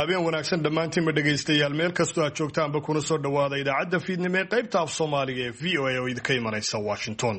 habeen wanaagsan dhammaantiin ma dhegaystayaal meel kastoo aad joogtaanba kuna soo dhawaada idaacadda fiidnimo ee qaybta af Soomaaliga ee VOA oo idinka imanaysa Washington.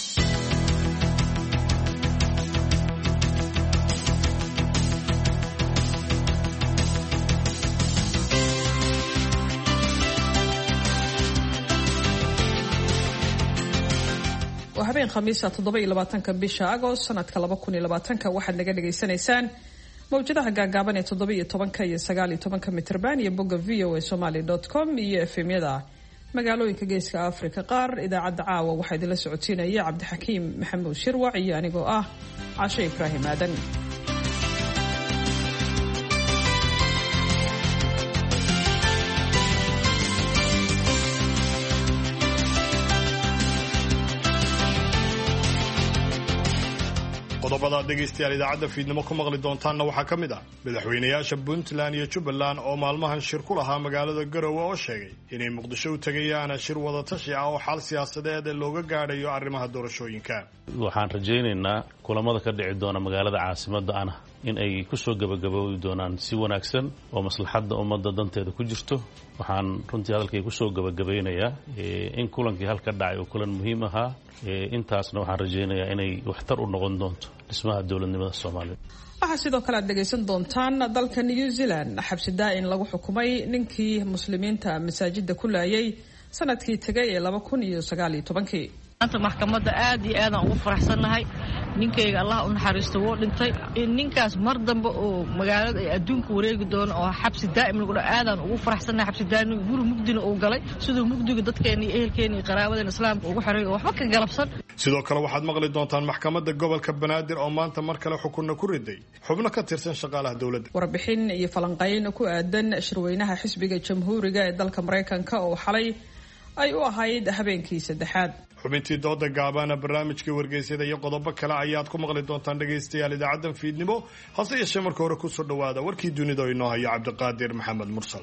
habeen khamiisa 27 bisha Agost sanadka 2020 waxaad naga dhageysanaysaan mawjadaha gaagaaban ee 17 iyo 19 mitirban iyo bogga voasomali.com iyo efemyada magaalooyinka geeska Afrika qaar. idaacadda caawa waxaa idinla socotiinaya Cabdixakiim Maxamuud Shirwac iyo anigoo ah Caashe Ibraahim Aadan. qodobada dhegeystayaal idaacadda fiidnimo ku maqli doontaanna waxaa ka mid ah madaxweynayaasha Puntland iyo Jubbaland oo maalmahan shir ku lahaa magaalada Garowe oo sheegay inay Muqdisho u tagayaan shir wada tashi ah oo xal siyaasadeed looga gaadhayo arrimaha doorashooyinka. waxaan rajaynaynaa kulamada ka dhici doona magaalada caasimadda ana in ay ku soo gabagaboobi doonaan si wanaagsan oo maslaxadda ummadda danteeda ku jirto. waxaan runtii hadalkay ku soo gabagabeynayaa in kulankii halka dhacay oo kulan muhiim ahaa intaasna waxaan rajaynayaa inay waxtar u noqon doonto dhismaha dowladnimada Soomaaliya. waxaa sidoo kale aad dhegaysan doontaan dalka New Zealand xabsi daa'in lagu xukumay ninkii muslimiinta masaajidda ku laayay sanadkii tagay ee 2019. anta maxkamadda aad iyo aad aan ugu faraxsanahay ninkayga Allah u naxariisto wuu dhintay in ninkaas mar dambe oo magaalada ay adduunka wareegi doono oo xabsi daa'im lagu aadaan ugu faraxsanahay. xabsi daa'im guri mugdina uu galay sidoo mugdiga dadkeena iyo ehelkeena iyo qaraabada islaamka ugu xareey oo waxba ka galabsan. sidoo kale waxaad maqli doontaan maxkamadda gobolka Banaadir oo maanta mar kale xukunna ku riday xubno ka tirsan shaqaalaha dawladda. warbixin iyo falanqayn ku aadan shirweynaha xisbiga jamhuuriga ee dalka Mareykanka oo xalay ay u ahayd habeenkii saddexaad. xubintii dooda gaabana barnaamijkii wargeysyada iyo qodobo kale ayaad ku maqli doontaan dhegaystayaal idaacaddan fiidnimo. hase yeeshee marka hore ku soo dhawaada warkii dunida oo inoo hayo Cabdiqaadir Maxamed Mursal.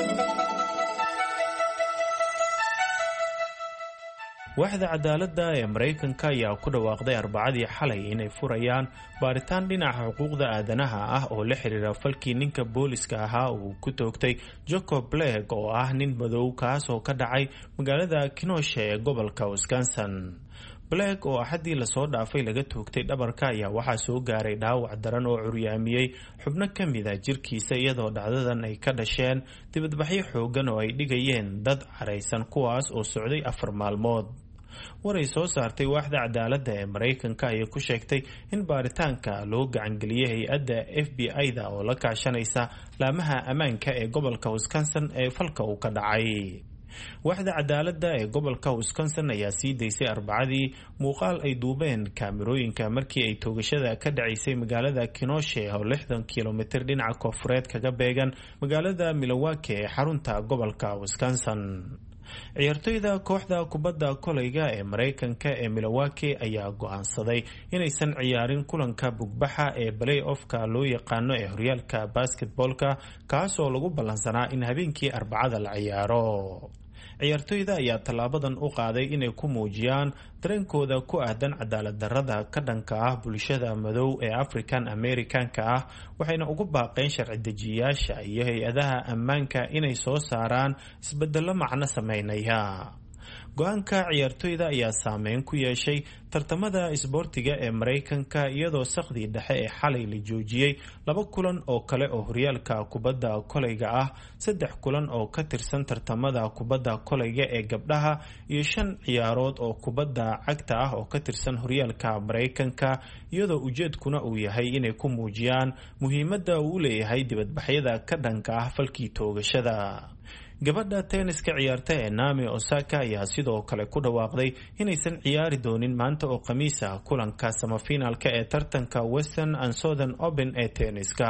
waaxda cadaaladda ee Mareykanka ayaa ku dhawaaqday Arbacadii xalay inay furayaan baaritaan dhinaca xuquuqda aadanaha ah oo la xiriira falkii ninka booliska ahaa uu ku toogtay Jacob Blake oo ah nin madow kaas oo ka dhacay magaalada Kenosha ee gobolka Wisconsin. Blake oo axadii la soo dhaafay laga toogtay dhabarka ayaa waxaa soo gaaray dhaawac daran oo curyaamiyey xubno ka mid ah jirkiisa iyadoo dhacdadan ay ka dhasheen dibadbaxyo xoogan oo ay dhigayeen dad caraysan kuwaas oo socday 4 maalmood. waray soo saartay waaxda cadaaladda ee Mareykanka ayaa ku sheegtay in baaritaanka loo gacangeliyay hay-adda FBI-da oo la kaashanaysa laamaha ammaanka ee gobolka Wisconsin ee falka uu ka dhacay. waaxda cadaaladda ee gobolka Wisconsin ayaa sii daysay Arbacadii muuqaal ay duubeen kaamirooyinka markii ay toogashada ka dhacaysay magaalada Kenosha oo 60 kilomitir dhinaca koonfureed kaga beegan magaalada Milwaukee ee xarunta gobolka Wisconsin. ciyaartoyda kooxda kubadda kolayga ee Mareykanka ee Milwaukee ayaa go'aansaday inaysan ciyaarin kulanka bugbaxa ee play-offka loo yaqaano ee horyaalka basketballka kaas oo lagu ballansanaa in habeenkii Arbacada la ciyaaro. ciyaartoyda ayaa tallaabadan u qaaday inay ku muujiyaan dareenkooda ku aadan cadaalad darrada ka dhanka ah bulshada madow ee African Americanka ah waxayna ugu baaqeen sharci dejiyayaasha iyo hay-adaha ammaanka inay soo saaraan isbeddello macno sameynaya. go-aanka ciyaartoyda ayaa saameyn ku yeeshay tartamada isboortiga ee Mareykanka iyadoo saqdii dhexe ee xalay la joojiyay 2 kulan oo kale oo horyaalka kubadda kolayga ah, 3 kulan oo ka tirsan tartamada kubadda kolayga ee gabdhaha iyo 5 ciyaarood oo kubadda cagta ah oo ka tirsan horyaalka Mareykanka iyadoo ujeedkuna uu yahay inay ku muujiyaan muhiimadda uu leeyahay dibadbaxyada ka dhanka ah falkii toogashada. gabadha tenniska ciyaarta ee Naomi Osaka ayaa sidoo kale ku dhawaaqday inaysan ciyaari doonin maanta oo Khamiis ah kulanka semifinalka ee tartanka Western and Southern Open ee tenniska.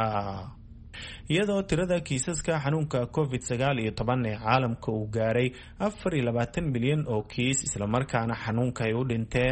iyadoo tirada kiisaska xanuunka COVID-19 ee caalamka uu gaaray 24 milyan oo kiis isla markaana xanuunka ay u dhinteen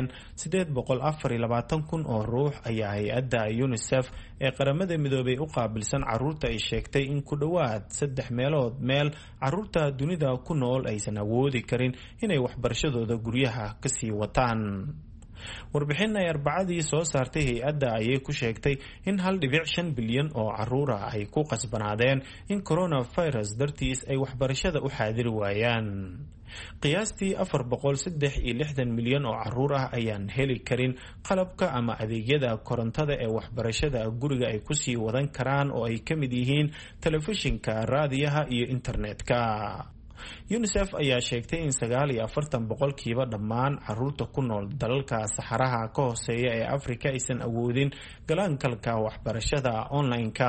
824,000 oo ruux ayaa hay-adda UNICEF ee qaramada midoobay u qaabilsan caruurta ay sheegtay in ku dhawaad 3 meelood meel caruurta dunida ku nool aysan awoodi karin inay waxbarashadooda guryaha ka sii wataan. warbixin ay arbacadii soo saartay hay-adda ayay ku sheegtay in 1.5 bilyan oo caruur ah ay ku qasbanaadeen in coronavirus dartiis ay waxbarashada u xaadiri waayaan. qiyaastii 463 milyan oo caruur ah ayaan heli karin qalabka ama adeegyada korontada ee waxbarashada guriga ay kusii wadan karaan oo ay ka mid yihiin telefishinka, raadiyaha iyo internetka. UNICEF ayaa sheegtay in 49% dhammaan caruurta ku nool dalalka saxaraha ka hooseeya ee Afrika aysan awoodin galaangalka waxbarashada online-ka.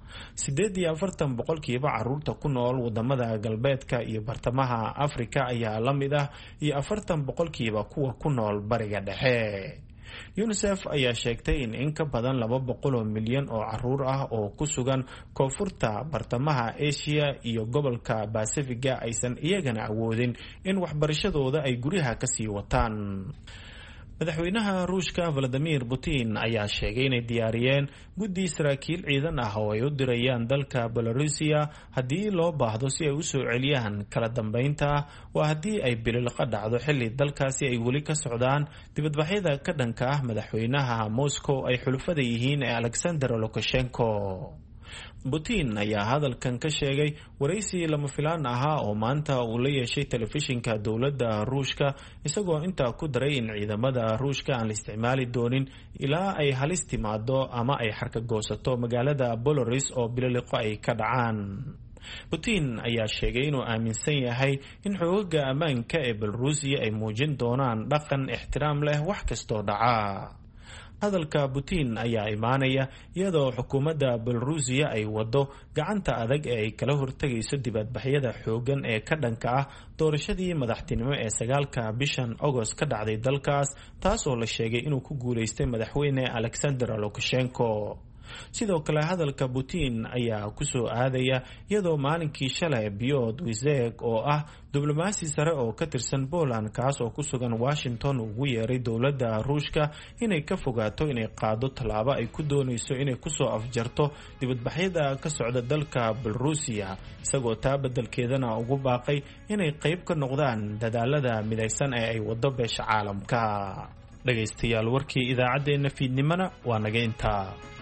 48% caruurta ku nool wadamada galbeedka iyo bartamaha Afrika ayaa la mid ah iyo 40% kuwa ku nool bariga dhexe. UNICEF ayaa sheegtay in ka badan 200 milyan oo caruur ah oo ku sugan koonfurta bartamaha Asia iyo gobolka Pacifiga aysan iyagana awoodin in waxbarashadooda ay guryaha ka sii wataan. madaxweynaha Ruushka Vladimir Putin ayaa sheegay inay diyaariyeen guddi saraakiil ciidan ah oo ay u dirayaan dalka Belarusia haddii loo baahdo si ay u soo celiyaan kala dambeynta, waa haddii ay bililqa dhacdo xilli dalkaasi ay weli ka socdaan dibadbaxyada ka dhanka ah madaxweynaha Moscow ay xulufada yihiin ee Alexander Lukashenko. Putin ayaa hadalkan ka sheegay waraysi lama filaan ahaa oo maanta uu la yeeshay telefishinka dowladda Ruushka, isagoo intaa ku daray in ciidamada Ruushka aan la isticmaali doonin ilaa ay halis timaado ama ay xarkagoosato magaalada Belarus oo bililiqo ay ka dhacaan. Putin ayaa sheegay inuu aaminsan yahay in xoogagga ammaanka ee Belarusia ay muujin doonaan dhaqan ixtiraam leh wax kastoo dhaca. hadalka Putin ayaa imaanaya iyadoo xukuumadda Belarusia ay wado gacanta adag ee ay kala hortagayso dibadbaxyada xoogan ee ka dhanka ah doorashadii madaxtinimo ee 9-ka bishan August ka dhacday dalkaas, taas oo la sheegay inuu ku guuleystay madaxweyne Alexander Lukashenko. sidoo kale hadalka Putin ayaa ku soo aadaya iyadoo maalinkii shalay Piotr Wizek oo ah diblomaasi sare oo ka tirsan Poland kaas oo ku sugan Washington ugu yeeray dowladda Ruushka inay ka fogaato inay qaado tallaabo ay ku doonayso inay ku soo afjarto dibadbaxyada ka socda dalka Belarusia, isagoo taa beddelkeedana ugu baaqay inay qayb ka noqdaan dadaalada midaysan ee ay wado beesha caalamka. dhagaystayaal, warkii idaacadeena fiidnimana waa naga intaa.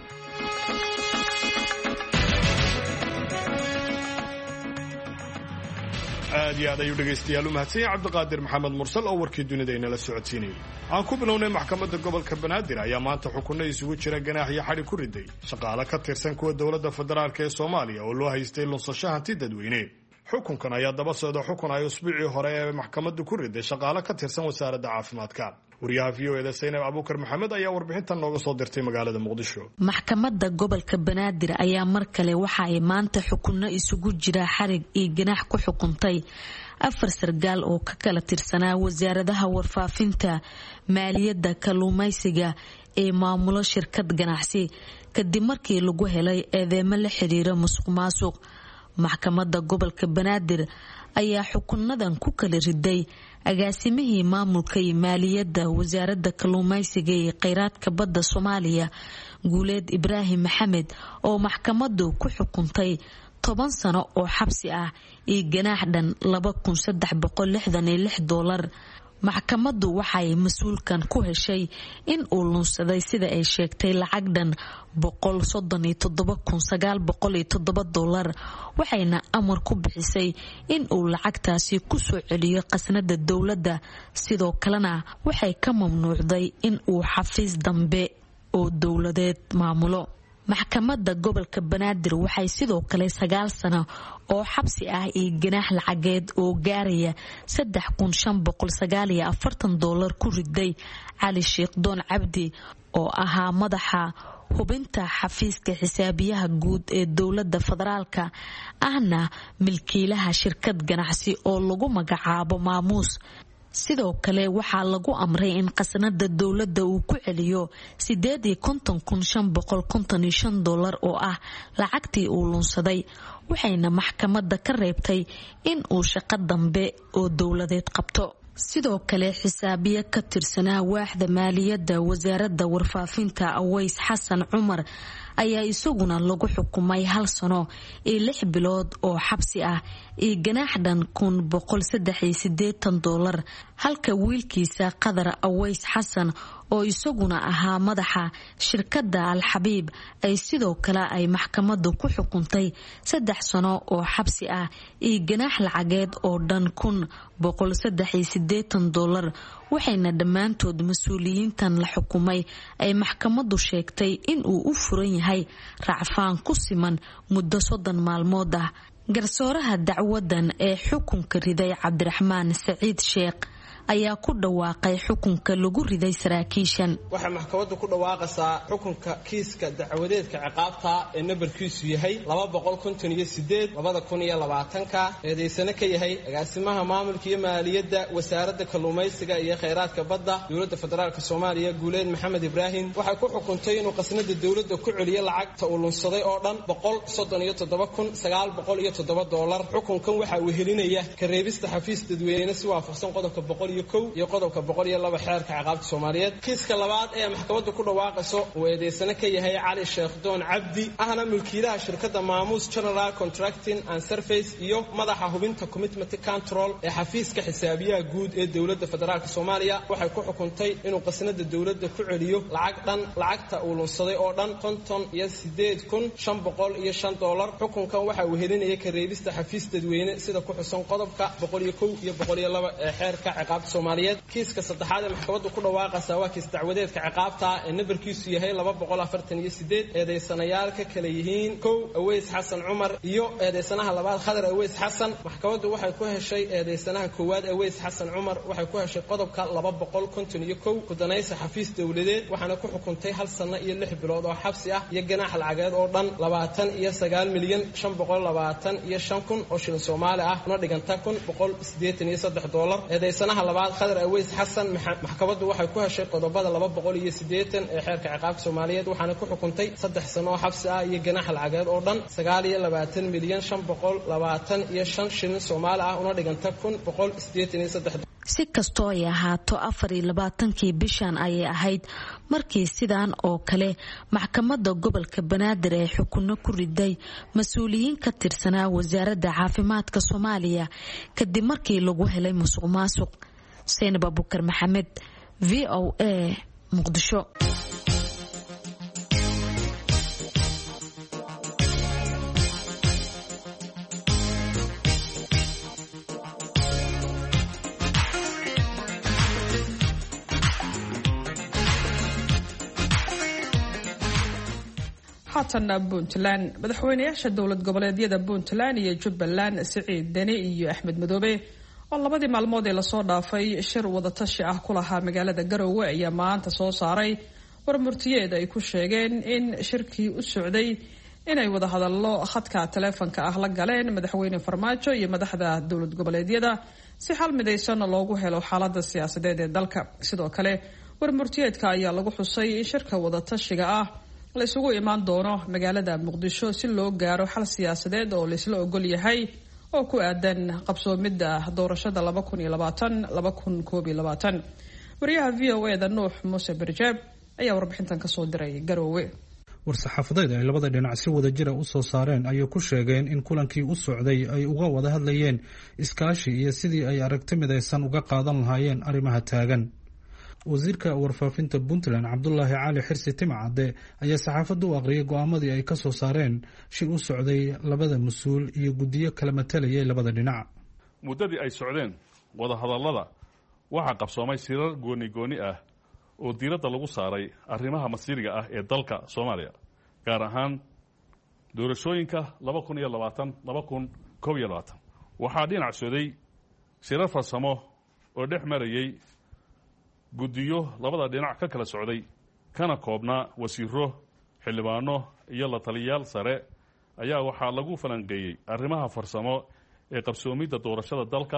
aad iyo aad ayuu dhegaystayaal u mahadsan yahay cabdiqaadir maxamed mursal oo warkii dunida inala socodsiinayay. aan ku bilownay maxkamadda gobolka banaadir ayaa maanta xukunno isugu jira ganaax iyo xadhi ku riday shaqaale ka tirsan kuwa dowladda federaalk ee Soomaaliya oo loo haystay lunsasho hanti dadweyne. xukunkan ayaa daba socda xukun ay usbuucii hore ee maxkamaddu ku riday shaqaale ka tirsan wasaaradda caafimaadka. wariyaha VOA Zainab Abuukar Maxamed ayaa warbixintan nooga soo dirtay magaalada Muqdisho. maxkamadda gobolka banaadir ayaa mar kale waxa ay maanta xukunno isugu jira xarig iyo ganaax ku xukuntay 4 sargaal oo ka kala tirsanaa wasaaradaha warfaafinta, maaliyadda, kalluumaysiga ee maamulo shirkad ganacsi kadib markii lagu helay eedeymo la xiriira musuqmaasuq. maxkamadda gobolka banaadir ayaa xukunadan ku kala riday agaasimihii maamulka iyo maaliyadda wasaaradda kalluumaysiga iyo kheyraadka badda Soomaaliya Guuleed Ibraahim Maxamed oo maxkamaddu ku xukuntay 10 sano oo xabsi ah iyo ganaax dhan $2,366. maxkamaddu waxay mas-uulkan ku heshay in uu lunsaday sida ay sheegtay lacag dhan $137,907, waxayna amar ku bixisay in uu lacagtaasi ku soo celiyo qasnada dowladda. sidoo kalena waxay ka mamnuucday in uu xafiis dambe oo dowladeed maamulo. maxkamadda gobolka banaadir waxay sidoo kale 9 sano oo xabsi ah iyo ganaax lacageed oo gaaraya $3,549 ku riday Cali Sheekh Doon Cabdi oo ahaa madaxa hubinta xafiiska xisaabiyaha guud ee dowladda federaalka ahna milkiilaha shirkad ganacsi oo lagu magacaabo Maamuus. sidoo kale waxaa lagu amray in qasnada dowladda uu ku celiyo $8,555 oo ah lacagtii uu lunsaday, waxayna maxkamadda ka reebtay in uu shaqo dambe oo dowladeed qabto. sidoo kale xisaabiye ka tirsanaa waaxda maaliyadda wasaaradda warfaafinta Aways Xasan Cumar ayaa isaguna lagu xukumay 1 sano iyo 6 bilood oo xabsi ah iyo ganaax dhan $1,380 halka wiilkiisa Qadar Aways Xasan oo isaguna ahaa madaxa shirkadda Al-Xabiib ay sidoo kale ay maxkamaddu ku xukuntay 3 sano oo xabsi ah iyo ganaax lacageed oo dhan $1,380 waxayna dhammaantood mas'uuliyiintan la xukumay ay maxkamaddu sheegtay in uu u furan yahay racfaan ku siman muddo 30 maalmood ah. garsooraha dacwadan ee xukunka riday Cabdiraxmaan Saciid Sheekh ayaa ku dhawaaqay xukunka lagu riday saraakiishan. Waxa maxkamaddu ku dhawaaqaysaa xukunka kiiska dacwadeedka ciqaabta ee nambarkiisu yahay 288/2020 eedeysana ka yahay agaasimaha maamulka iyo maaliyadda wasaaradda kalluumaysiga iyo kheyraadka badda dowladda federaalka Soomaaliya Guuleed Maxamed Ibraahim waxay ku xukuntay inuu qasnada dowladda ku celiyo lacagta uu lunsaday oo dhan $137,907. xukunkan waxa uu helinaya ka reebista xafiis dadweyne si waafaqsan qodobka iyo qodobka 102 xeerka ciqaabta Soomaaliyeed. kiiska labaad ee maxkamaddu ku dhawaaqayso uu eedeysana ka yahay Cali Sheekh Doon Cabdi ahna mulkiilaha shirkadda Maamuus General Contracting and Service iyo madaxa hubinta Commitment Control ee xafiiska xisaabiyaha guud ee dowladda federaalka Soomaaliya waxay ku xukuntay inuu qasnada dowladda ku celiyo lacagta uu lunsaday oo dhan $58,505. xukunkan waxa uu helinaya ka reebista xafiis dadweyne sida ku xusan qodobka 101 iyo 102 ee xeerka ciqaabta Soomaaliyeed. kiiska saddexaad ee maxkamaddu ku dhawaaqaysaa waa kiis dacwadeedka ciqaabta ee nambarkiisu yahay 248 eedeysanayaal ka kala yihiin 1 Aways Xasan Cumar iyo eedeysanaha labaad Qadar Aways Xasan. maxkamaddu waxay ku heshay eedeysanaha koowaad Aways Xasan Cumar waxay ku heshay qodobka 251 ku danaysa xafiis dawladeed waxaana ku xukuntay 1 sano iyo 6 bilood oo xabsi ah iyo ganaax lacageed oo dhan $29,525,000 oo shilin Soomaali ah una dhiganta $183. eedeysanaha labaad Qadar Aways Xasan maxkamaddu waxay ku heshay qodobada 280 ee xeerka ciqaabta Soomaaliyeed waxaana ku xukuntay 3 sano oo xabsi ah iyo ganaax lacageed oo dhan $29,525,000 shilin Soomaali ah una dhiganta $183. si kastoo ay ahaato 24kii bishan ayay ahayd markii sidaan oo kale maxkamadda gobolka Banaadir ee xukunno ku riday mas'uuliyiin ka tirsanaa wasaaradda caafimaadka Soomaaliya kadib markii lagu helay musuqmaasuq. Seenab Abubakar Maxamed, VOA, Muqdisho. haatan Puntland madaxweynayaasha dowlad goboleedyada Puntland iyo Jubbaland Siciid Deni iyo Axmed Madoobe oo labadii maalmood ee la soo dhaafay shir wada tashi ah ku lahaa magaalada Garowe ayaa maanta soo saaray warmurtiyeed ay ku sheegeen in shirkii u socday inay wada hadallo khadka teleefanka ah la galeen madaxweyne Farmaajo iyo madaxda dowlad goboleedyada si xal midaysan loogu helo xaaladda siyaasadeed ee dalka. sidoo kale warmurtiyeedka ayaa lagu xusay in shirka wada tashiga ah la isugu imaan doono magaalada Muqdisho si loo gaaro xal siyaasadeed oo la isla ogol yahay oo ku aadan qabsoomidda doorashada 2020-2021. wariyaha VOA-da Nuux Muuse Barjaab ayaa warbixintan ka soo diray Garowe. war-saxaafadeed ay labada dhinac si wada jira u soo saareen ayay ku sheegeen in kulankii u socday ay uga wada hadlayeen iskaashi iyo sidii ay aragti midaysan uga qaadan lahaayeen arrimaha taagan. wasiirka warfaafinta Puntland Cabdullaahi Cali Xirsi Timcade ayaa saxaafadda u aqriyay go'aamadii ay ka soo saareen shir u socday labada mas-uul iyo guddiyo kala matalayay labada dhinac. muddadii ay socdeen wada hadallada waxaa qabsoomay shirar gooni ah oo diiradda lagu saaray arrimaha masiiriga ah ee dalka Soomaaliya gaar ahaan doorashooyinka 2020-2021. waxaa dhinac socday shirar farsamo oo dhex marayay guddiyo labada dhinac ka kala socday kana koobnaa wasiiro xildhibaano iyo la taliyayaal sare ayaa waxaa lagu falanqeeyey arrimaha farsamo ee qabsoomidda doorashada dalka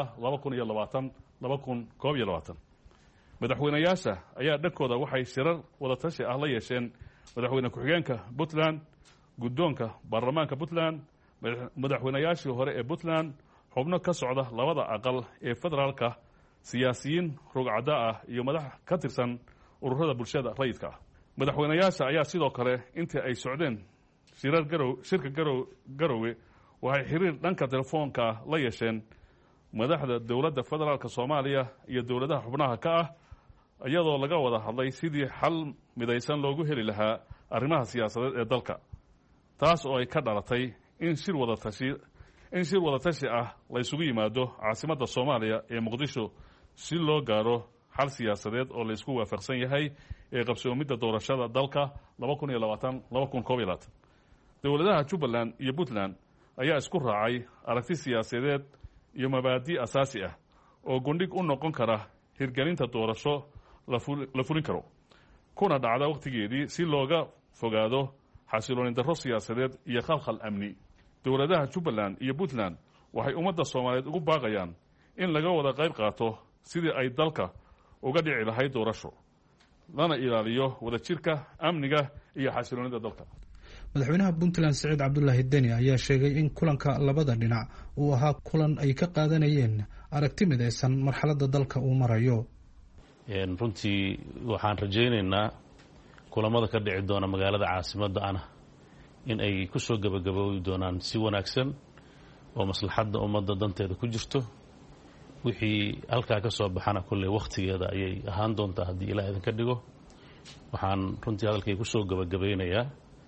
2020-2021. madaxweynayaasha ayaa dhankooda waxay shirar wada tashi ah la yeesheen madaxweyne ku-xigeenka Puntland, guddoonka baarlamaanka Puntland, madaxweynayaashii hore ee Puntland, xubno ka socda labada aqal ee federaalka, siyaasiyiin rugcada ah iyo madax ka tirsan ururada bulshada rayidka ah. madaxweynayaasha ayaa sidoo kale intii ay socdeen shirka garowe waxay xiriir dhanka telefoonka la yeesheen madaxda dowladda federaalka soomaaliya iyo dowladaha xubnaha ka ah iyadoo laga wada hadlay sidii xal midaysan loogu heli lahaa arrimaha siyaasadeed ee dalka taas oo ay ka dhalatay in shir wadatashi ah la isugu yimaado caasimadda soomaaliya ee muqdisho si loo gaaro xal siyaasadeed oo la isku waafaqsan yahay ee qabsoomidda doorashada dalka 2020-2021 dowladaha Jubbaland iyo Puntland ayaa isku raacay aragti siyaasadeed iyo mabaadi' asaasi ah oo gundhig u noqon kara hirgelinta doorasho la fulin karo kuna dhacda waqtigeedii si looga fogaado xasilooni darro siyaasadeed iyo khalkhal amni dowladaha Jubbaland iyo Puntland waxay ummadda Soomaaliyeed ugu baaqayaan in laga wada qayb qaato sidii ay dalka uga dhici lahayd doorasho lana ilaaliyo wadajirka amniga iyo xasiloonida dalka madaxweynaha Puntland Saciid Cabdullaahi Deni ayaa sheegay in kulanka labada dhinac uu ahaa kulan ay ka qaadanayeen aragti midaysan marxaladda dalka uu marayo runtii waxaan rajaynaynaa kulamada ka dhici doona magaalada caasimadda ana in ay ku soo gabagaboobi doonaan si wanaagsan oo maslaxadda ummadda danteeda ku jirto wixii halkaa ka soo baxana kulley wakhtigeeda ayay ahaan doontaa haddii ilaah idinka dhigo waxaan runtii hadalkay ku soo gabagabaynayaa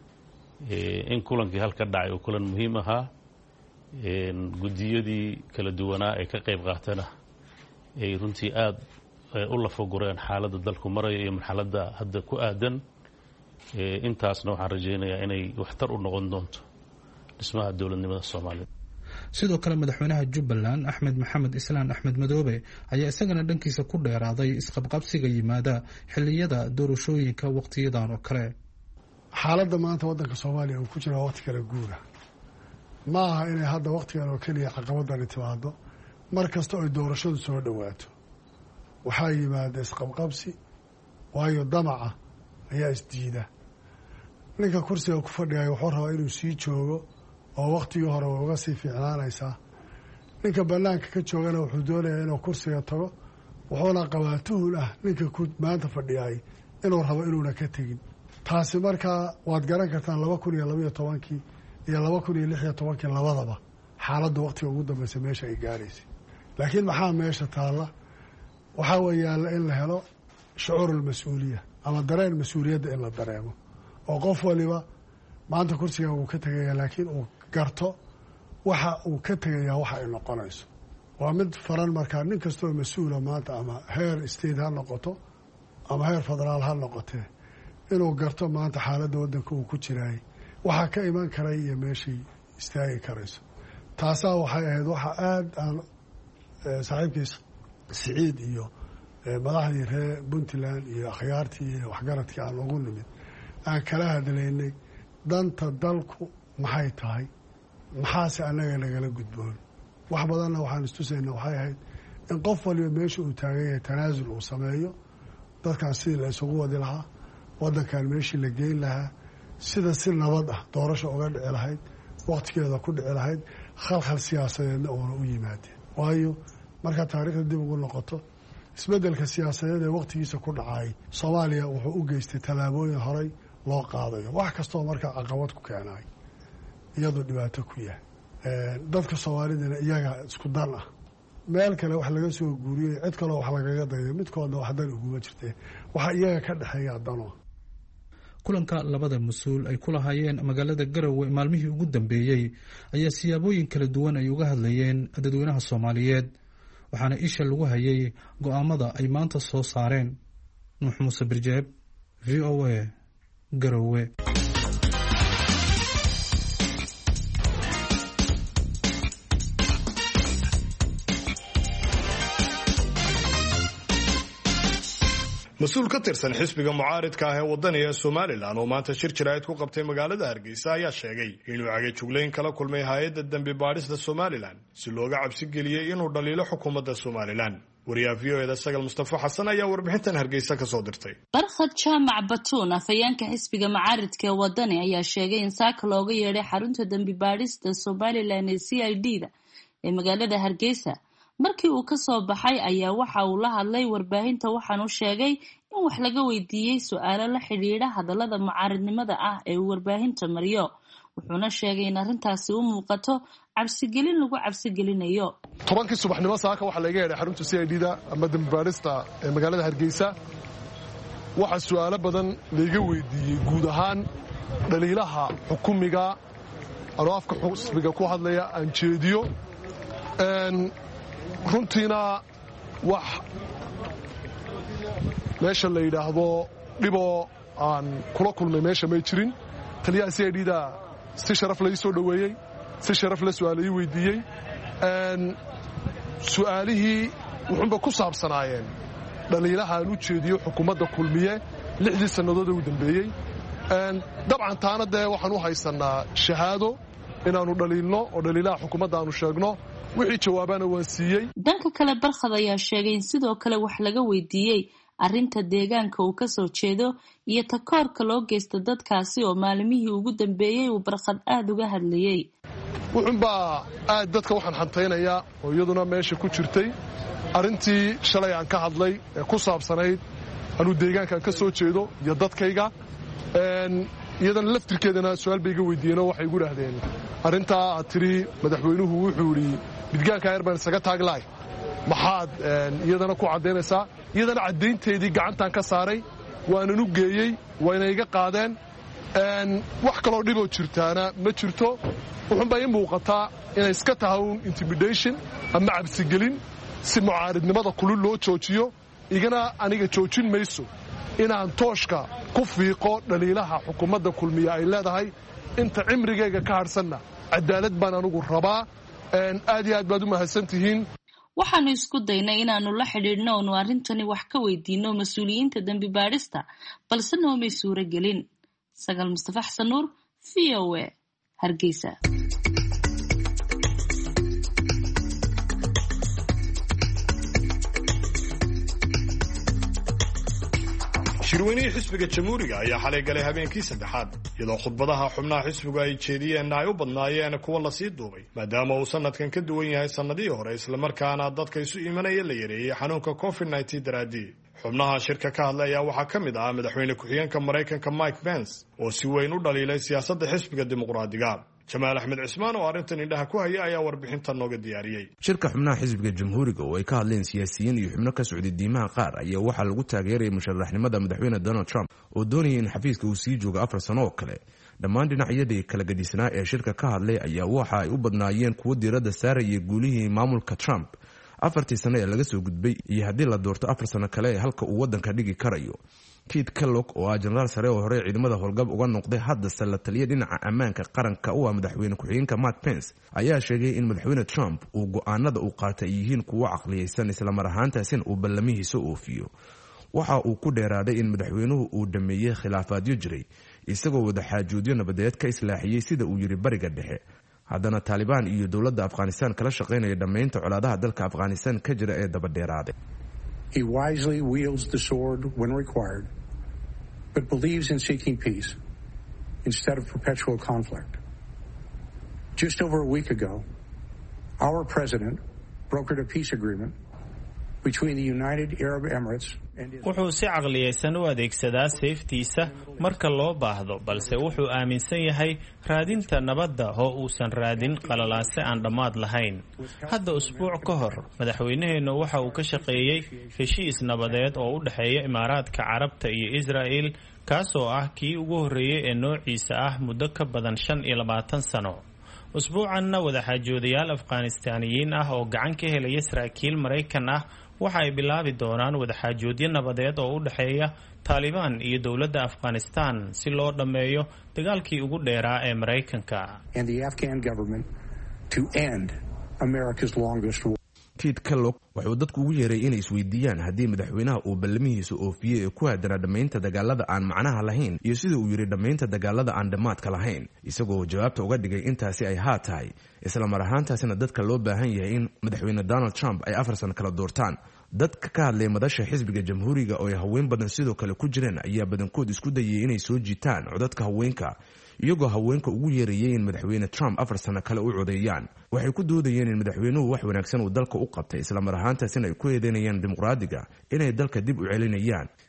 in kulankii halka dhacay oo kulan muhiim ahaa guddiyadii kala duwanaa ee ka qayb qaatana ay runtii aad u lafagureen xaaladda dalku maraya iyo marxaladda hadda ku aadan intaasna waxaan rajaynayaa inay waxtar u noqon doonto dhismaha dowladnimada Soomaaliya sidoo kale madaxweynaha Jubbaland Axmed Maxamed Islaan Axmed Madoobe ayaa isagana dhankiisa ku dheeraaday isqabqabsiga yimaada xilliyada doorashooyinka waqtiyadan oo kale xaaladda maanta waddanka Soomaaliya uu ku jiro waqti kala guura ma aha inay hadda waqtigan oo kaliya caqabadani timaado mar kasta oo doorashadu soo dhawaato waxaa yimaada isqabqabsi waayo damaca ayaa isdiida ninka kursiga ku fadhiya wuxuu rabaa inuu sii joogo oo waqtigii hore uga sii fiicnaanaysaa ninka bannaanka ka joogana wuxuu doonayaa inuu kursiga tago wuxuuna qabaa tuhul ah ninka maanta fadhiyay inuu rabo inuuna ka tegin taasi markaa waad garan kartaan 2012 iyo 2016 labadaba xaaladda waqtiga ugu dambaysa meesha ay gaaraysay laakiin maxaa meesha taalla waxaa weeyaan in la helo shucuurul mas-uuliya ama dareen mas-uuliyadda in la dareemo oo qof waliba maanta kursiga uu ka tegaya laakiin uu garto waxa uu ka tegayaa waxa ay noqonayso waa mid faran markaa nin kastoo mas-uula maanta ama heer state ha noqoto ama heer federaal ha noqotee inuu garto maanta xaaladda waddanka uu ku jiraayay waxaa ka iman karay iyo meeshay istaagi karayso taasaa waxay ahayd waxa aad aan saaxiibkiis Siciid iyo madaxdii reer Puntland iyo akhyaartii iyo waxgaradkii aan ugu nimid aan kala hadlaynay danta dalku maxay tahay maxaase annaga nagala gudboon wax badanna waxaan istusayna waxay ahayd in qof waliba meesha uu taagan yahay tanaasul uu sameeyo dadkan sidii la isugu wadi lahaa waddankan meeshii la geyn lahaa sida si nabad ah doorasho uga dhici lahayd waqtigeeda ku dhici lahayd khalkhal siyaasadeedna uuna u yimaadeen waayo markaa taariikhda dib ugu noqoto isbeddelka siyaasadeed ee waqtigiisa ku dhacay Soomaaliya wuxuu u geystay tallaabooyin horey loo qaadayo wax kastoo markaa caqabad ku keenay iyadoo dhibaato ku yahay dadka Soomaalidana iyaga isku dan ah meel kale wax laga soo guuriyay cid kale wax lagaga dayay midkoodna wax dan ugu jirtay waxa iyaga ka dhaxeeya dano kulanka labada mas'uul ay ku lahaayeen magaalada Garowe maalmihii ugu dambeeyay ayaa siyaabooyin kala duwan ay uga hadlayeen dadweynaha Soomaaliyeed waxaana isha lagu hayay go'aamada ay maanta soo saareen Nuux Muuse Birjeeb VOA Garowe mas-uul ka tirsan xisbiga mucaaridka ah ee wadaniga Somaliland oo maanta shir jiraayad ku qabtay magaalada Hargeysa ayaa sheegay inuu cagajugleyn kala kulmay hay'adda dambi baadhista Somaliland si looga cabsi geliyay inuu dhaliilo xukuumadda Somaliland wariyaha VOA Sagal Mustafa Xasan ayaa warbixintan Hargeysa ka soo dirtay Barkhad Jaamac Batuun afayeenka xisbiga mucaaridka ee wadani ayaa sheegay in saaka looga yeeray xarunta dambi baadhista Somaliland ee CID-da ee magaalada Hargeysa markii uu ka soo baxay ayaa waxa uu la hadlay warbaahinta waxaan u sheegay in wax laga weydiiyey su-aalo la xidhiidha hadallada mucaaridnimada ah ee uu warbaahinta mariyo wuxuuna sheegay in arrintaasi u muuqato cabsigelin lagu cabsigelinayo. 10kii subaxnimo saaka waxaa laga yeedhay xarunta CID-da ama dambibaarista ee magaalada Hargeysa. waxaa su'aalo badan laga weydiiyey guud ahaan dhaliilaha xukumiga anoo afka xusbiga ku hadlaya aan jeediyo. runtiina wax meesha la yidhaahdo dhiboo aan kula kulmay meesha may jirin. taliyaha CID-da si sharaf la ii soo dhoweeyey, si sharaf la su'aalo ii weydiiyey. su'aalihii wuxuunba ku saabsanaayeen dhaliilaha aan u jeediyo xukuumadda kulmiye 6 sannadood u dambeeyey. dabcan taana dee waxaan u haysannaa shahaado inaannu dhaliilno oo dhaliilaha xukuumadda aanu sheegno. wixii jawaabaana waan siiyey. dhanka kale Barkhad ayaa sheegay in sidoo kale wax laga weydiiyey arrinta deegaanka uu ka soo jeedo iyo takoorka loo geysto dadkaasi oo maalimihii ugu dambeeyey uu Barkhad aad uga hadlayay. wuxuunbaa aad dadka waxaan xantaynayaa oo iyaduna meesha ku jirtay arrintii shalay aan ka hadlay ee ku saabsanayd anuu deegaankaan ka soo jeedo iyo dadkayga. iyadana laftirkeedana su'aal bay iga weydiiyeen oo waxay igu dhahdeen arrintaa aad tiri madaxweynuhu wuxuu yidhi midgaanka erbaan isaga taaglaay maxaad iyadana ku caddaynaysaa. iyadana caddaynteedii gacantaan ka saaray waanan u geeyey wayna iga qaadeen. wax kaloo dhiboo jirtaana ma jirto. wuxuunbaa ii muuqataa inay iska tahay un intimidation ama cabsigelin si mucaaridnimada kulul loo joojiyo. igana aniga joojin mayso inaan tooshka ku fiiqo dhaliilaha xukuumadda kulmiya ay leedahay. inta cimrigayga ka hadhsanna cadaalad baan anugu rabaa. aad iyo aad baad u mahadsantihiin. waxaanu isku daynay inaanu la xidhiidhno oonu arrintani wax ka weydiino mas-uuliyiinta dembi baadhista balse noomay suuro gelin. Sagal Mustafa Xasan Nuur, VOA, Hargeysa. shirweynihii xisbiga jamhuuriga ayaa xalay galay habeenkii 3aad iyadoo khudbadaha xubnaha xisbigu ay jeediyeen ay u badnaayeen kuwa la sii duubay maadaama uu sanadkan ka duwan yahay sannadihii hore islamarkaana dadka isu imanaya la yareeyey xanuunka COVID-19 daraadii. xubnaha shirka ka hadlay ayaa waxaa ka mid ah madaxweyne ku-xigeenka Maraykanka Mike Pence oo si weyn u dhaliilay siyaasadda xisbiga dimuqraadiga. Jamaal Axmed Cismaan oo arrintan indhaha ku haya ayaa warbixintan nooga diyaariyey. shirka xubnaha xisbiga jamhuuriga oo ay ka hadleen siyaasiyiin iyo xubno ka socday diimaha qaar ayaa waxaa lagu taageerayay musharaxnimada madaxweyne Donald Trump oo doonayay in xafiiska uu sii joogo 4 sano oo kale. dhammaan dhinacyadii kala gadisnaa ee shirka ka hadlay ayaa waxa ay u badnaayeen kuwo diiradda saaraya guulihii maamulka Trump 4 sano ee laga soo gudbay iyo haddii la doorto 4 sano kale ee halka uu waddanka dhigi karayo. Keith Kellogg oo ah jenaraal sare oo hore ciidamada howlgab uga noqday hadda la taliya dhinaca ammaanka qaranka u ah madaxweyne ku-xigeenka Mike Pence ayaa sheegay in madaxweyne Trump uu go'aanada u qaatay yihiin kuwo caqliyeysan isla mar ahaantaasina uu ballamihiisa oofiyo. waxa uu ku dheeraaday in madaxweynuhu uu dhameeyay khilaafaadyo jiray isagoo wada xaajoodyo nabadeed ka islaaxiyey sida uu yiri bariga dhexe. haddana Taliban iyo dowladda Afghanistan kala shaqeynaya dhameynta colaadaha dalka Afghanistan ka jira ee daba dheeraaday. He wisely wields the sword when required, but believes in seeking peace instead of perpetual conflict. Just over a week ago, our president brokered a peace agreement between the United Arab Emirates and Israel. wuxuu si caqliyeysan u adeegsadaa seeftiisa marka loo baahdo balse wuxuu aaminsan yahay raadinta nabadda oo uusan raadin qalalaase aan dhammaad lahayn. hadda usbuuc ka hor madaxweynaheennu waxa uu ka shaqeeyey heshiis nabadeed oo u dhexeeya imaaraadka carabta iyo Israel kaasoo ah kii ugu horreeyay ee noociisa ah muddo ka badan 25 sano. usbuucanna wadaxaajoodayaal Afghaanistaaniyiin ah oo gacan ka helaya saraakiil Maraykan ah waxa ay bilaabi doonaan wadaxaajoodyo nabadeed oo u dhexeeya Taliban iyo dowladda Afghanistan si loo dhameeyo dagaalkii ugu dheeraa ee Maraykanka. And the Afghan government to end America's longest war. Keith Kellogg wuxuu dadku ugu yeeray inay isweydiiyaan haddii madaxweynaha uu ballamihiisa oofiyey ee ku haddana dhammaynta dagaalada aan macnaha lahayn iyo sida uu yiri dhammaynta dagaalada aan dhammaadka lahayn isagoo jawaabta uga dhigay intaasi ay haa tahay isla mar ahaantaasina dadka loo baahan yahay in madaxweyne Donald Trump ay 4 sano kala doortaan. dadka ka hadlay madasha xisbiga jamhuuriga oo ay haween badan sidoo kale ku jireen ayaa badankood isku dayay inay soo jiitaan codadka haweenka iyagoo haweenka ugu yeerayay in madaxweyne Trump 4 sano kale u codeeyaan. waxay ku doodayeen in madaxweynuhu wax wanaagsan uu dalka u qabtay isla mar ahaantaasina ay ku eedeynayaan dimuqraadiga inay dalka dib u celinayaan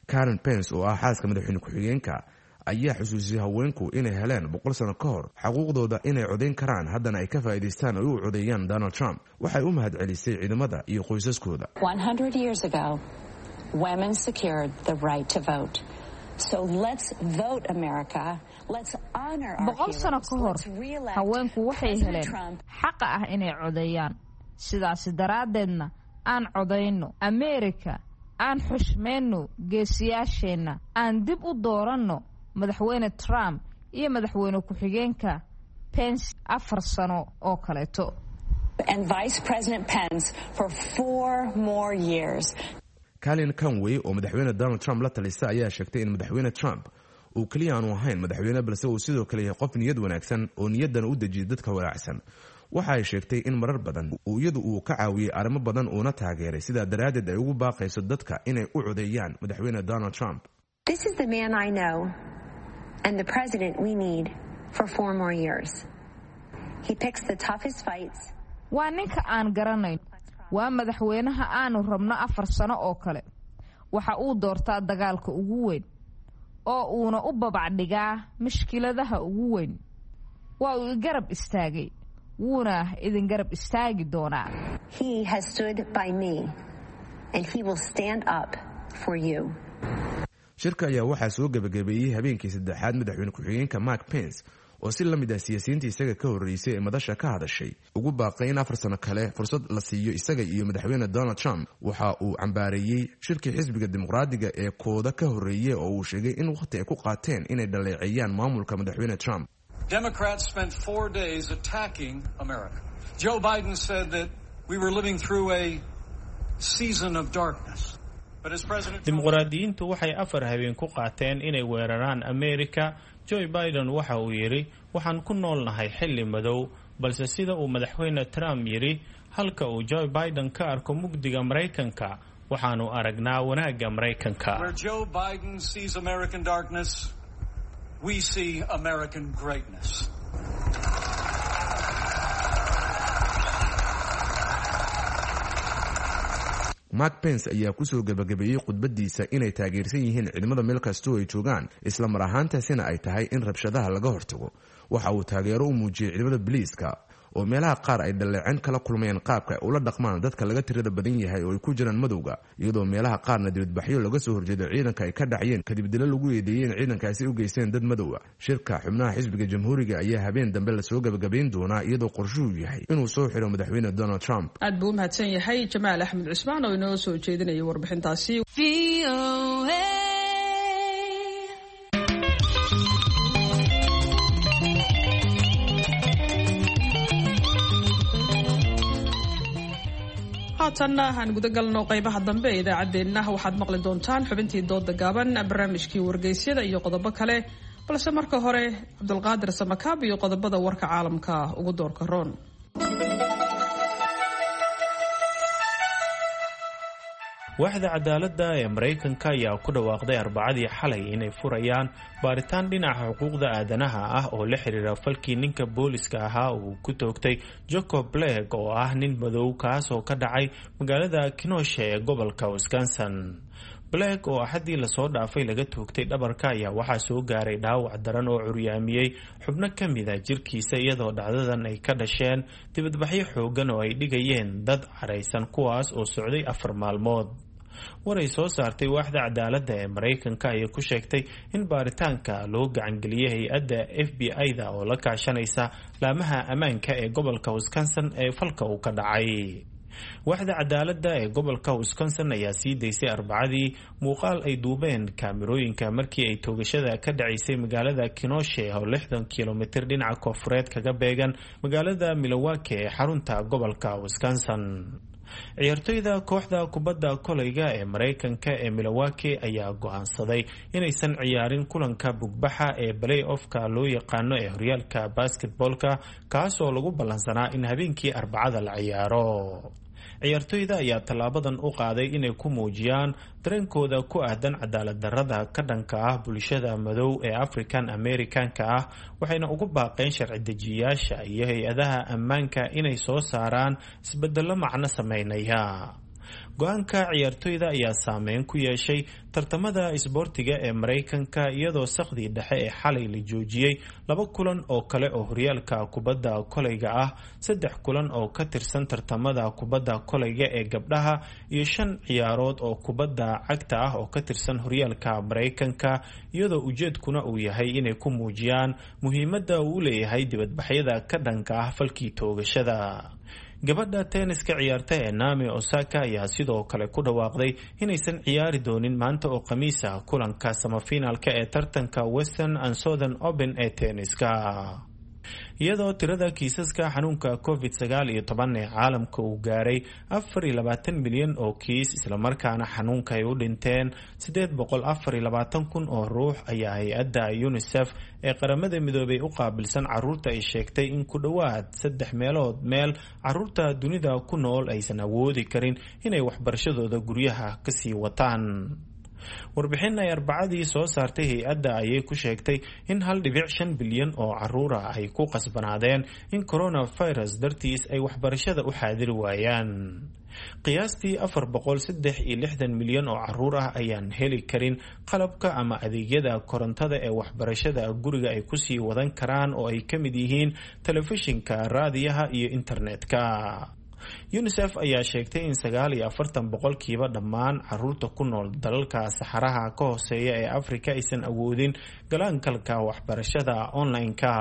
Karen Pence oo ah xaaska madaxweyne ku-xigeenka ayaa xusuusiyay haweenku inay heleen 100 sano ka hor xuquuqdooda inay codayn karaan haddana ay ka faa'iidaystaan oo u codeeyaan Donald Trump. Waxay u mahadcelisay ciidamada iyo qoysaskooda. 100 years ago, women secured the right to vote. So let's vote America. Let's honor our boqol sano ka hor haweenku waxay heleen xaqa ah inay codeeyaan. Sidaas daraadeedna aan codeyno America, aan xushmeyno geesiyaasheena, aan dib u dooranno madaxweyne Trump iyo madaxweyne ku-xigeenka Pence 4 sano oo kaleeto. And Vice President Pence for 4 more years. Kalin Conway oo madaxweyne Donald Trump la talisa ayaa sheegtay in madaxweyne Trump uu kaliya aanu ahayn madaxweyne balse uu sidoo kale yahay qof niyad wanaagsan oo niyadan u dejiyay dadka walaacsan. Waxa ay sheegtay in marar badan uu ka caawiyay arrimo badan oo na taageeray sida daraadeed ay ugu baaqayso dadka inay u codeeyaan madaxweyne Donald Trump. This is the man I know and the president we need for 4 more years. He picks the toughest fights. Waa ninka aan garanayn. Waa madaxweynaha aanu rabno 4 sano oo kale. Waxa uu doortaa dagaalka ugu weyn oo uuna u babacdhigaa mushkiladaha ugu weyn. Waa uu garab istaagay. Wuuna idin garab istaagi doonaa. He has stood by me and he will stand up for you. Shirka ayaa waxaa soo gabagabeeyay habeenkii saddexaad madaxweyne ku-xigeenka Mike Pence oo si la mid ah siyaasiyiinta isaga ka horeysay ee madasha ka hadashay ugu baaqay in 4 sano kale fursad la siiyo isaga iyo madaxweyne Donald Trump. Waxa uu cambaareeyay shirkii xisbiga dimuqraadiga ee kooda ka horeeyay oo uu sheegay in waqti ay ku qaateen inay dhaleeceeyaan maamulka madaxweyne Trump. Democrats spent 4 days attacking America. Joe Biden said that we were living through a season of darkness. dimuqraadiyiintu waxay 4 habeen ku qaateen inay weeraraan America. Joe Biden waxa uu yiri waxaan ku noolnahay xilli madow, balse sida uu madaxweyne Trump yiri halka uu Joe Biden ka arko mugdiga Mareykanka waxaanu aragnaa wanaagga Mareykanka. Where Joe Biden sees American darkness, we see American greatness. Mike Pence ayaa ku soo gabagabeeyay khudbadiisa inay taageersan yihiin ciidamada meel kasta oo ay joogaan isla mar ahaantaasina ay tahay in rabshadaha laga hortago. Waxa uu taageero u muujiyay ciidamada booliiska oo meelaha qaar ay dhaleecin kala kulmayeen qaabka ay ula dhaqmaan dadka laga tirada badan yahay oo ay ku jiraan madowga, iyadoo meelaha qaarna dibadbaxyo laga soo horjeedo ciidanka ay ka dhacayeen kadib dilo lagu eedeeyay in ciidankaasi u geysteen dad madow ah. Shirka xubnaha xisbiga jamhuuriga ayaa habeen dambe la soo gabagabeyn doonaa iyadoo qorshuhu yahay inuu soo xiro madaxweyne Donald Trump. aad buu mahadsan yahay Jamaal Axmed Cusmaan oo inoo soo jeedinaya warbixintaasi. haatanna aan guda galno qaybaha dambe ee idaacaddeenna waxaad maqli doontaan xubintii dooda gaaban, barnaamijkii wargeysyada iyo qodobo kale, balse marka hore Cabdulqaadir Samakaab iyo qodobada warka caalamka ugu doorka roon. waaxda cadaaladda ee Mareykanka ayaa ku dhawaaqday Arbacadii xalay inay furayaan baaritaan dhinaca xuquuqda aadanaha ah oo la xiriira falkii ninka booliska ahaa uu ku toogtay Jacob Blake oo ah nin madow kaas oo ka dhacay magaalada Kenosha ee gobolka Wisconsin. Blake oo axadii lasoo dhaafay laga toogtay dhabarka ayaa waxaa soo gaaray dhaawac daran oo curyaamiyey xubno ka mid ah jirkiisa iyadoo dhacdadan ay ka dhasheen dibadbaxyo xoogan oo ay dhigayeen dad caraysan kuwaas oo socday 4 maalmood. waray soo saartay waaxda cadaaladda ee Mareykanka ayaa ku sheegtay in baaritaanka loo gacangeliyay hay-adda FBI-da oo la kaashanaysa laamaha ammaanka ee gobolka Wisconsin ee falka uu ka dhacay. waaxda cadaaladda ee gobolka Wisconsin ayaa sii daysay Arbacadii muuqaal ay duubeen kaamirooyinka markii ay toogashada ka dhacaysay magaalada Kenosha oo 60 kilomitir dhinaca koonfureed kaga beegan magaalada Milwaukee ee xarunta gobolka Wisconsin. ciyaartoyda kooxda kubadda kolayga ee Mareykanka ee Milwaukee ayaa go'aansaday inaysan ciyaarin kulanka bugbaxa ee play-offka loo yaqaano ee horyaalka basketballka kaas oo lagu ballansanaa in habeenkii Arbacada la ciyaaro. ciyaartoyda ayaa tallaabadan u qaaday inay ku muujiyaan dareenkooda ku aadan cadaalad darrada ka dhanka ah bulshada madow ee African Americanka ah, waxayna ugu baaqeen sharci dejiyayaasha iyo hay-adaha ammaanka inay soo saaraan isbeddello macno sameynaya. go-aanka ciyaartoyda ayaa saameyn ku yeeshay tartamada isboortiga ee Mareykanka iyadoo saqdii dhexe ee xalay la joojiyay 2 kulan oo kale oo horyaalka kubadda kolayga ah, 3 kulan oo ka tirsan tartamada kubadda kolayga ee gabdhaha iyo 5 ciyaarood oo kubadda cagta ah oo ka tirsan horyaalka Mareykanka, iyadoo ujeedkuna uu yahay inay ku muujiyaan muhiimadda uu leeyahay dibadbaxyada ka dhanka ah falkii toogashada. gabadha tenniska ciyaarta ee Naomi Osaka ayaa sidoo kale ku dhawaaqday inaysan ciyaari doonin maanta oo Khamiis ah kulanka semifinalka ee tartanka Western and Southern Open ee tenniska. iyadoo tirada kiisaska xanuunka COVID-19 ee caalamka uu gaaray 24 milyan oo kiis, isla markaana xanuunka ay u dhinteen 824,000 oo ruux, ayaa hay-adda UNICEF ee qaramada midoobay u qaabilsan caruurta ay sheegtay in ku dhowaad 3 meelood meel caruurta dunida ku nool aysan awoodi karin inay waxbarashadooda guryaha ka sii wataan. warbixin ay Arbacadii soo saartay hay-adda ayay ku sheegtay in 1.5 bilyan oo caruur ah ay ku qasbanaadeen in coronavirus dartiis ay waxbarashada u xaadiri waayaan. qiyaastii 463 milyan oo caruur ah ayaan heli karin qalabka ama adeegyada korontada ee waxbarashada guriga ay ku sii wadan karaan, oo ay ka mid yihiin telefishinka, raadiyaha iyo internetka. UNICEF ayaa sheegtay in 49% dhammaan caruurta ku nool dalalka saxaraha ka hooseeya ee Afrika aysan awoodin galaankalka waxbarashada online-ka.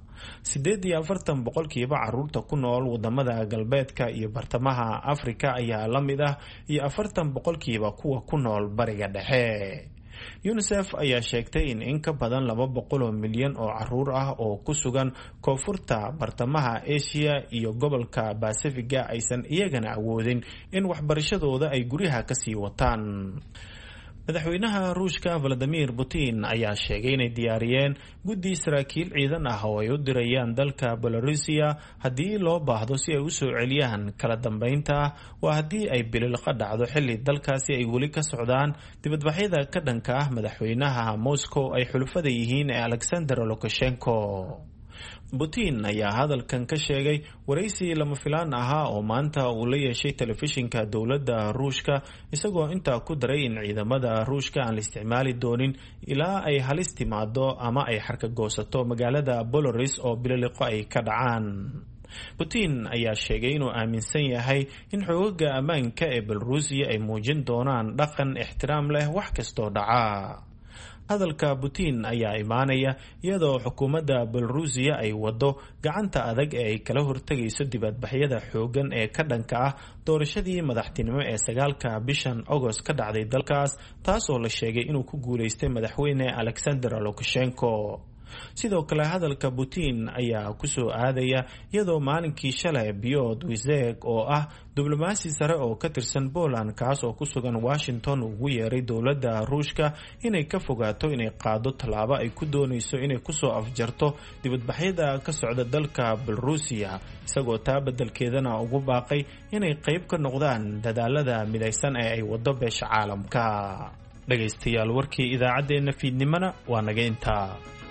48% caruurta ku nool wadamada galbeedka iyo bartamaha Afrika ayaa la mid ah iyo 40% kuwa ku nool bariga dhexe. UNICEF ayaa sheegtay in ka badan 200 milyan oo caruur ah oo ku sugan koonfurta, bartamaha Asia iyo gobolka Pacifiga aysan iyagana awoodin in waxbarashadooda ay guryaha ka sii wataan. madaxweynaha Ruushka Vladimir Putin ayaa sheegay inay diyaariyeen guddi saraakiil ciidan ah oo ay u dirayaan dalka Belarusia haddii loo baahdo si ay u soo celiyaan kala dambeynta, waa haddii ay bililqa dhacdo xilli dalkaasi ay weli ka socdaan dibadbaxyada ka dhanka ah madaxweynaha Moscow ay xulufada yihiin ee Alexander Lukashenko. Putin ayaa hadalkan ka sheegay waraysi lama filaan ahaa oo maanta uu la yeeshay telefishinka dowladda Ruushka, isagoo intaa ku daray in ciidamada Ruushka aan la isticmaali doonin ilaa ay halis timaado ama ay xarkagoosato magaalada Belarus oo bililiqo ay ka dhacaan. Putin ayaa sheegay inuu aaminsan yahay in xoogagga ammaanka ee Belarusia ay muujin doonaan dhaqan ixtiraam leh wax kastoo dhaca. hadalka Putin ayaa imaanaya iyadoo xukuumadda Belarusia ay wado gacanta adag ee ay kala hortagayso dibadbaxyada xoogan ee ka dhanka ah doorashadii madaxtinimo ee 9 bishan August ka dhacday dalkaas, taasoo la sheegay inuu ku guuleystay madaxweyne Alexander Lukashenko. sidoo kale hadalka Putin ayaa ku soo aadaya iyadoo maalinkii shalay Piotr Wizek oo ah diblomaasi sare oo ka tirsan Poland kaas oo ku sugan Washington ugu yeeray dowladda Ruushka inay ka fogaato inay qaado tallaabo ay ku doonayso inay ku soo afjarto dibadbaxyada ka socda dalka Belarusia, isagoo taa beddelkeedana ugu baaqay inay qayb ka noqdaan dadaalada midaysan ee ay wado beesha caalamka. dhagaystayaal, warkii idaacadeena fiidnimana waa naga intaa.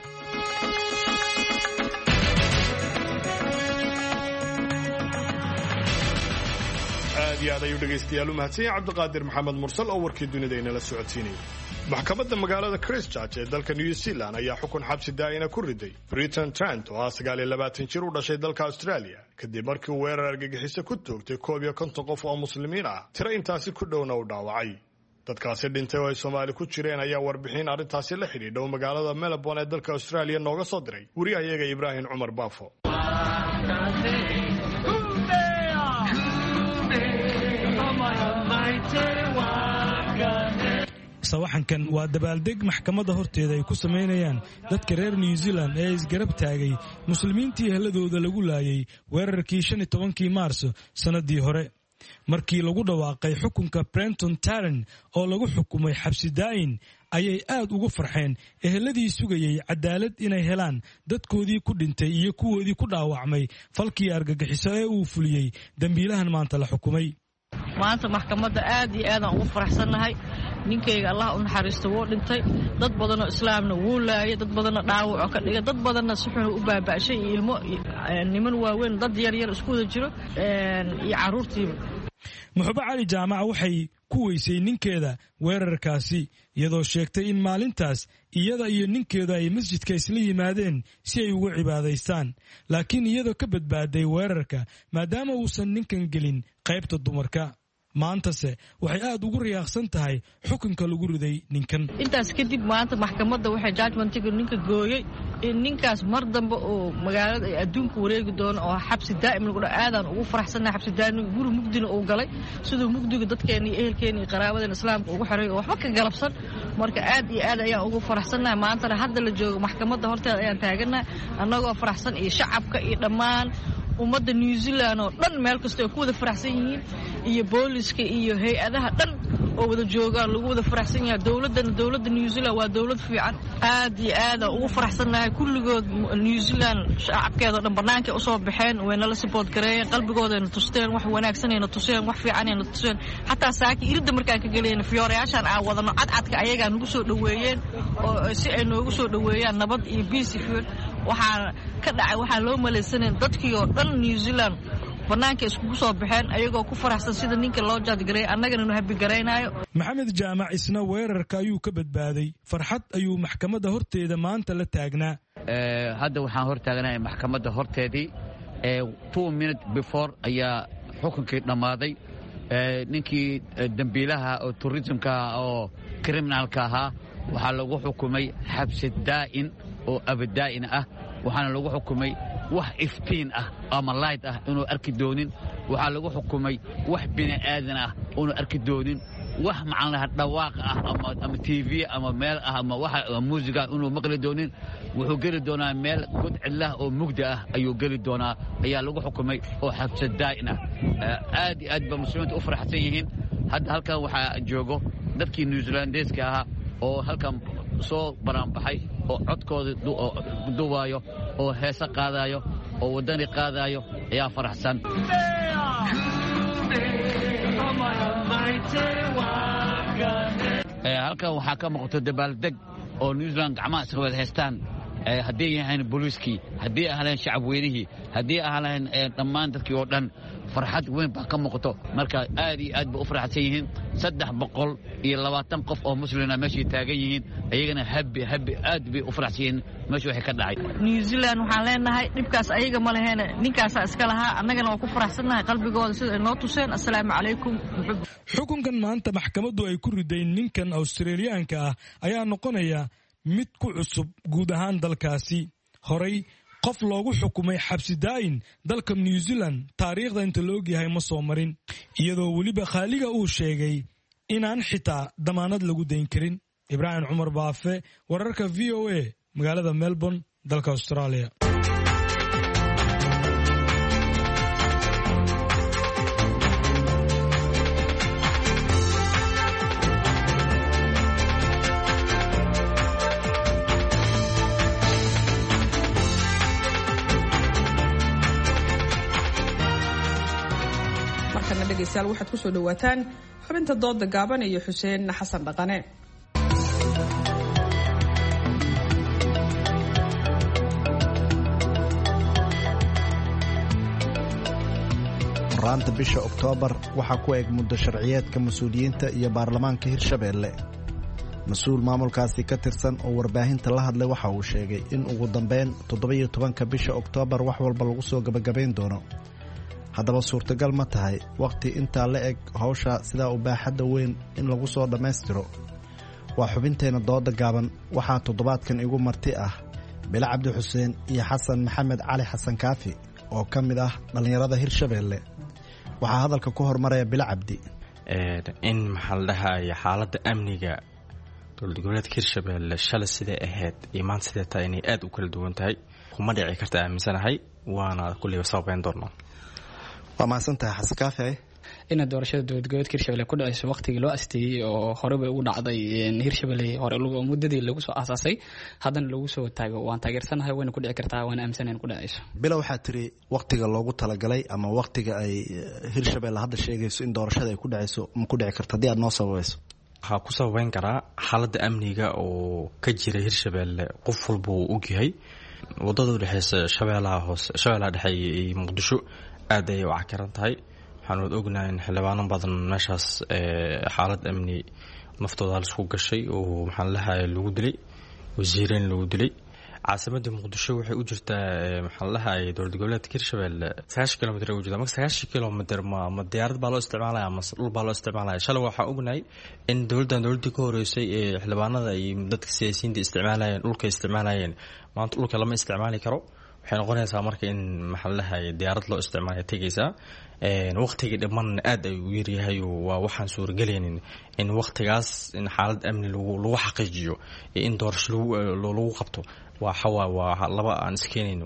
aad iyo aad ayuu dhegaystayaal u mahadsan yahay Cabdiqaadir Maxamed Mursal oo warkii dunida inala socodsiinayay. maxkamadda magaalada Christchurch ee dalka New Zealand ayaa xukun xabsi daa'ina ku riday Britton Trent oo 29 jir u dhashay dalka Australia kadib markii uu weerar argagixiso ku toogtay 51 qof oo muslimiin ah, tiro intaasi ku dhowna u dhaawacay. dadkaasi dhintay oo ay Soomaali ku jireen ayaa warbixin arrintaasi la xidhiidha magaalada Melbourne ee dalka Australia nooga soo diray wariyahayaga Ibrahim Cumar Baafo. sawaxankan waa dabaaldeg maxkamadda horteeda ay ku samaynayaan dadka reer New Zealand ee isgarab taagay muslimiintii heladooda lagu laayay weerarkii 15 Maarso sanadii hore, markii lagu dhawaaqay xukunka Brenton Tarrant oo lagu xukumay xabsi daa'in ayay aad ugu farxeen eheladii sugayay cadaalad inay helaan dadkoodii ku dhintay iyo kuwoodii ku dhaawacmay falkii argagixiso ee uu fuliyay dambiilahan maanta la xukumay. maanta maxkamadda aad iyo aad aan ugu faraxsanahay. ninkayga Allah u naxariisto wuu dhintay, dad badan oo islaamna wuu laayay, dad badan dhaawac ka dhigay, dad badan si xun u baaba'shay, ilmo niman waaweyn, dad yar yar isku wada jiro iyo caruurtiiba. muxube cali jaamac waxay ku weysay ninkeeda weerarkaasi iyadoo sheegtay in maalintaas iyada iyo ninkeedu ay masjidka isla yimaadeen si ay ugu cibaadaystaan laakiin iyadoo ka badbaaday weerarka maadaama uusan ninkan gelin qaybta dumarka maantase waxay aad ugu riyaaqsan tahay xukunka lagu riday ninkan. intaas kadib maanta maxkamadda waxay judgmentiga ninka gooyey in ninkaas mar dambe oo magaalada ay adduunka wareegi doono oo xabsi daa'im lagu dhaho aadaan ugu faraxsanahay xabsi daa'im guri mugdina uu galay sidoo mugdiga dadkeena iyo ehelkeena iyo qaraabadeena islaamka ugu xiray oo waxba ka galabsan marka aad iyo aad ayaan ugu faraxsanahay maantana hadda la joogo maxkamadda horteeda ayaan taaganahay annagoo faraxsan iyo shacabka iyo dhammaan ummadda New Zealand oo dhan meel kasta ay ku wada faraxsan yihiin iyo booliska iyo hay'adaha dhan oo wada joogaan lagu wada faraxsan yahay dawladda New Zealand waa dawlad fiican aad iyo aad ugu faraxsanahay kulligood New Zealand shacabkeeda dhan banaanka u soo baxeen wayna la support gareeyeen qalbigooda tusteen wax wanaagsan ay tuseen wax fiican ay tuseen xataa saaki irida markaan ka galeen fiyoorayaashan aan wadano cadcadka ayaga nagu soo dhaweeyeen oo si ay noogu soo dhaweeyaan nabad iyo peace waxaa ka dhacay waxaa loo malaysanay dadkii oo dhan New Zealand banaanka isku soo baxeen ayagoo ku faraxsan sida ninka loo jaadgareey annagana inuu habi gareynayo. maxamed jaamac isna weerarka ayuu ka badbaaday farxad ayuu maxkamadda horteeda maanta la taagnaa. hadda waxaan hor taaganahay maxkamadda horteedii 2 minutes before ayaa xukunkii dhammaaday ninkii dambiilaha oo tourismka oo criminalka ahaa waxaa lagu xukumay xabsi daa'in oo abadaa'in ah waxaana lagu xukumay wax iftiin ah ama light ah inuu arki doonin waxaa lagu xukumay wax bini aadan ah inuu arki doonin wax macnaha dhawaaq ah ama TV ama meel ah ama wax muusiga inuu maqli doonin wuxuu geli doonaa meel god cidlah oo mugdi ah ayuu geli doonaa ayaa lagu xukumay oo xabsi daa'in ah aad iyo aad ba muslimiintu u faraxsan yihiin hadda halkan waxaa joogo dadkii New Zealandeska ahaa oo halkan soo baraanbaxay oo codkooda duwaayo oo heesa qaadayo oo wadani qaadayo ayaa faraxsan. halkan waxaa ka muuqata dabaaldeg oo New Zealand gacmaha iska wada haystaan haddii yahayn booliiskii haddii ahleen shacab weynihii haddii ahleen dhammaan dadkii oo dhan farxad weyn baa ka muuqato marka aad iyo aad ba u faraxsan yihiin 320 qof oo muslimiina meeshii taagan yihiin ayagana habi aad bay u faraxsan yihiin meeshii waxay ka dhacay. New Zealand waxaan leenahay dhibkaas ayaga ma lahayn ninkaas iska lahaa annagana waa ku faraxsanahay qalbigooda sida ay noo tuseen. assalaamu calaykum. xukunkan maanta maxkamaddu ay ku riday ninkan Australiyaanka ah ayaa noqonaya mid ku cusub guud ahaan dalkaasi. horay qof loogu xukumay xabsi daa'in dalka New Zealand taariikhda inta la ogyahay ma soo marin iyadoo weliba khaaliga uu sheegay inaan xitaa damaanad lagu dayn karin. Ibrahim Cumar Baafe, wararka VOA, magaalada Melbourne, dalka Australia. dhegeystayaal waxaad ku soo dhawaataan xubinta dooda gaaban iyo Xuseen Xasan Dhaqane. raanta bisha Oktoobar waxaa ku eg muddo sharciyeedka mas'uuliyiinta iyo baarlamaanka Hirshabeelle. mas-uul maamulkaasi ka tirsan oo warbaahinta la hadlay waxa uu sheegay in ugu dambeyn 17ka bisha Oktoobar wax walba lagu soo gabagabayn doono. haddaba suurtagal ma tahay waqti intaa la eg hawsha sidaa u baaxadda weyn in lagu soo dhammaystiro? waa xubinteena dooda gaaban waxaa toddobaadkan igu marti ah Bilo Cabdi Xuseen iyo Xasan Maxamed Cali Xasan Kaafi oo ka mid ah dhallinyarada Hirshabeelle. waxaa hadalka ku hormaraya Bilo Cabdi. in maxaa la dhahayaa xaaladda amniga dowlad goboleedka Hirshabeelle shalay siday ahayd iyo maanta siday tahay inay aad u kala duwan tahay kuma dhici karta aaminsanahay waana kulliba sababeyn doonaa. waa mahadsantahay Xasan Kaafi. inaad doorashada dowlad goboleedka Hirshabeelle ku dhacayso waqtigii loo asteeyay oo hore bay ugu dhacday Hirshabeelle hore muddadii lagu soo aasaasay haddana lagu soo taago waan taageersanahay wayna ku dhici kartaa waan aaminsanahay ku dhacayso. Bilo waxaa tiri waqtiga loogu talagalay ama waqtiga ay Hirshabeelle hadda sheegayso in doorashada ay ku dhacayso ma ku dhici karta haddii aad noo sababayso? waxaa ku sababeyn karaa xaaladda amniga oo ka jira Hirshabeelle qof walba uu ogyahay wadada u dhexeysa Shabeellaha Hoose Shabeellaha Dhexe iyo Muqdisho aad ay u cakaran tahay waxaan wad ognahay in xildhibaano badan meeshaas xaalad amni naftooda laisku gashay oo maxaan lahaye lagu dilay wasiireen lagu dilay caasimadda muqdisho waxay u jirtaa maxaan lahaye dowlad goboleedka hirshabelle 9 kilomitir u jirtaa marka 9 kilomitir ma diyaarad baa loo isticmaalaya ama dhul baa loo isticmaalaya shalay waxaa ognahay in dowladii ka horeysay ee xildhibaanada iyo dadka siyaasiyiinta isticmaalayeen dhulka isticmaalayeen maanta dhulka lama isticmaali karo waxay noqonaysaa marka in maxaan lahaye diyaarad loo isticmaalayo tegaysaa waqtiga dhiman aad ay u yaryahay waa waxaan suuragelaynin in waqtigaas in xaalad amni lagu xaqiijiyo in doorasho lagu qabto waa laba aan iskeenayn.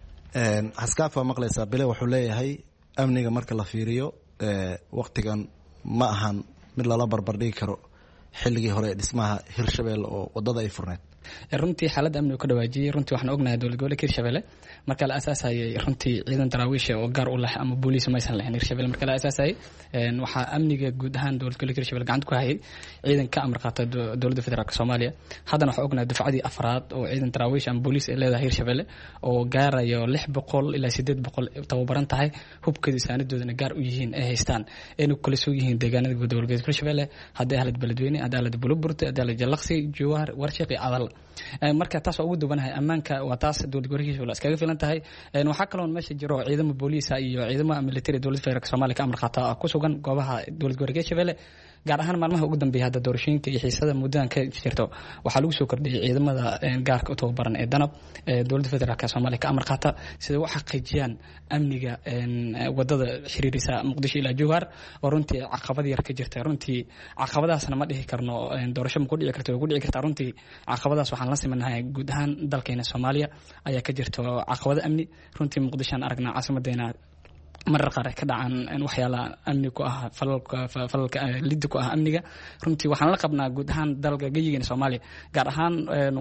xaskaaf waa maqlaysaa bile wuxuu leeyahay amniga marka la fiiriyo waqtigan ma ahan mid lala barbardhigi karo xilligii hore ee dhismaha hirshabelle oo wadada ay furneed. runtii xaaladda amni uu ka dhawaajiyey runtii waxaan ognahay dowlad goboleedka hirshabelle marka la aasaasayay runtii ciidan daraawiisha oo gaar u leh ama booliis maysan lahayn hirshabelle marka la aasaasayay waxaa amniga guud ahaan dowlad goboleedka hirshabelle gacanta ku hayay ciidan ka amar qaata dowladda federaalka Soomaaliya haddana waxaan ognahay dufcadii afraad oo ciidan daraawiish ama booliis ay leedahay hirshabelle oo gaarayo 600 ilaa 800 tababaran tahay hubkooda saanadoodana gaar u yihiin ay haystaan inay kala soo yihiin deegaanada dowlad goboleedka hirshabelle haddii ahlad beledweyne haddii ahlad buluburta haddii ahlad jalaqsi jawhar warshiq iyo adal marka taas ugu dubanahay ammaanka waa taas dowlad goboleedka wala iskaga filan tahay waxa kale oo meesha jiro ciidamo booliis iyo ciidamo military dowladda federaalka Soomaaliya ka amar qaata ku sugan goobaha dowlad goboleedka Hirshabelle gaar ahaan maalmaha ugu dambeeyay hadda doorashooyinka iyo xiisada muddadan ka jirto waxaa lagu soo kordhiyay ciidamada gaarka u tababaran ee danab dowladda federaalka Soomaaliya ka amar qaata sida wax xaqiijiyaan amniga wadada xiriirisa Muqdisho ilaa Jowhar oo runtii caqabad yar ka jirta runtii caqabadaasna ma dhihi karno doorasho ma ku dhici karto ugu dhici karta runtii caqabadaas waxaan la simanahay guud ahaan dalkeena Soomaaliya ayaa ka jirto caqabado amni runtii Muqdisho aan aragnaa caasimadeena marar qaar ka dhacaan waxyaala amni ku ah falalka lid ku ah amniga runtii waxaan la qabnaa guud ahaan dalka geyigeena Soomaaliya gaar ahaan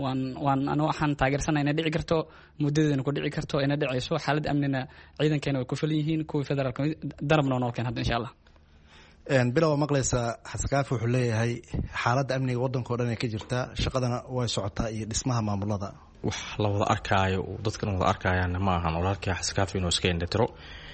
waxaan taageersanahay inay dhici karto muddadeena ku dhici karto inay dhacayso xaalad amnina ciidankeena way ku filan yihiin kuwa federaalka darabna noo keen hadda insha Allah bilow maqlaysa xaskaaf wuxuu leeyahay xaaladda amniga waddanka oo dhan ay ka jirtaa shaqadana way socotaa iyo dhismaha maamulada wax la wada arkaayo dadkan wada arkayaan ma ahan walaalkii xaskaaf inuu iska indhatiro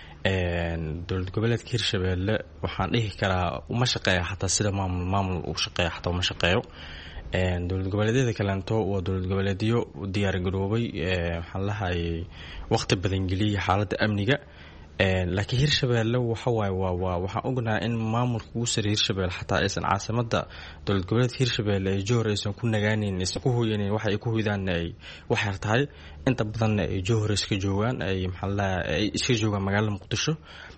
dowlad goboleedka hirshabelle waxaan dhihi karaa uma shaqeeya xataa sida maamul uu shaqeeya xataa uma shaqeeyo dowlad goboleedyada kaleento waa dowlad goboleedyo diyaar garoobay waxaan lahayay waqti badan geliyay xaaladda amniga laakiin hirshabelle waxaan ognahay in maamulka ugu sareeya hirshabelle xataa aysan caasimada dowlad goboleedka hirshabelle ay Jowhar aysan ku nagaanin aysan ku hooyanin waxa ay ku hoydaan ay wax yar tahay inta badan ay Jowhar iska joogaan ay ay iska joogaan magaalada Muqdisho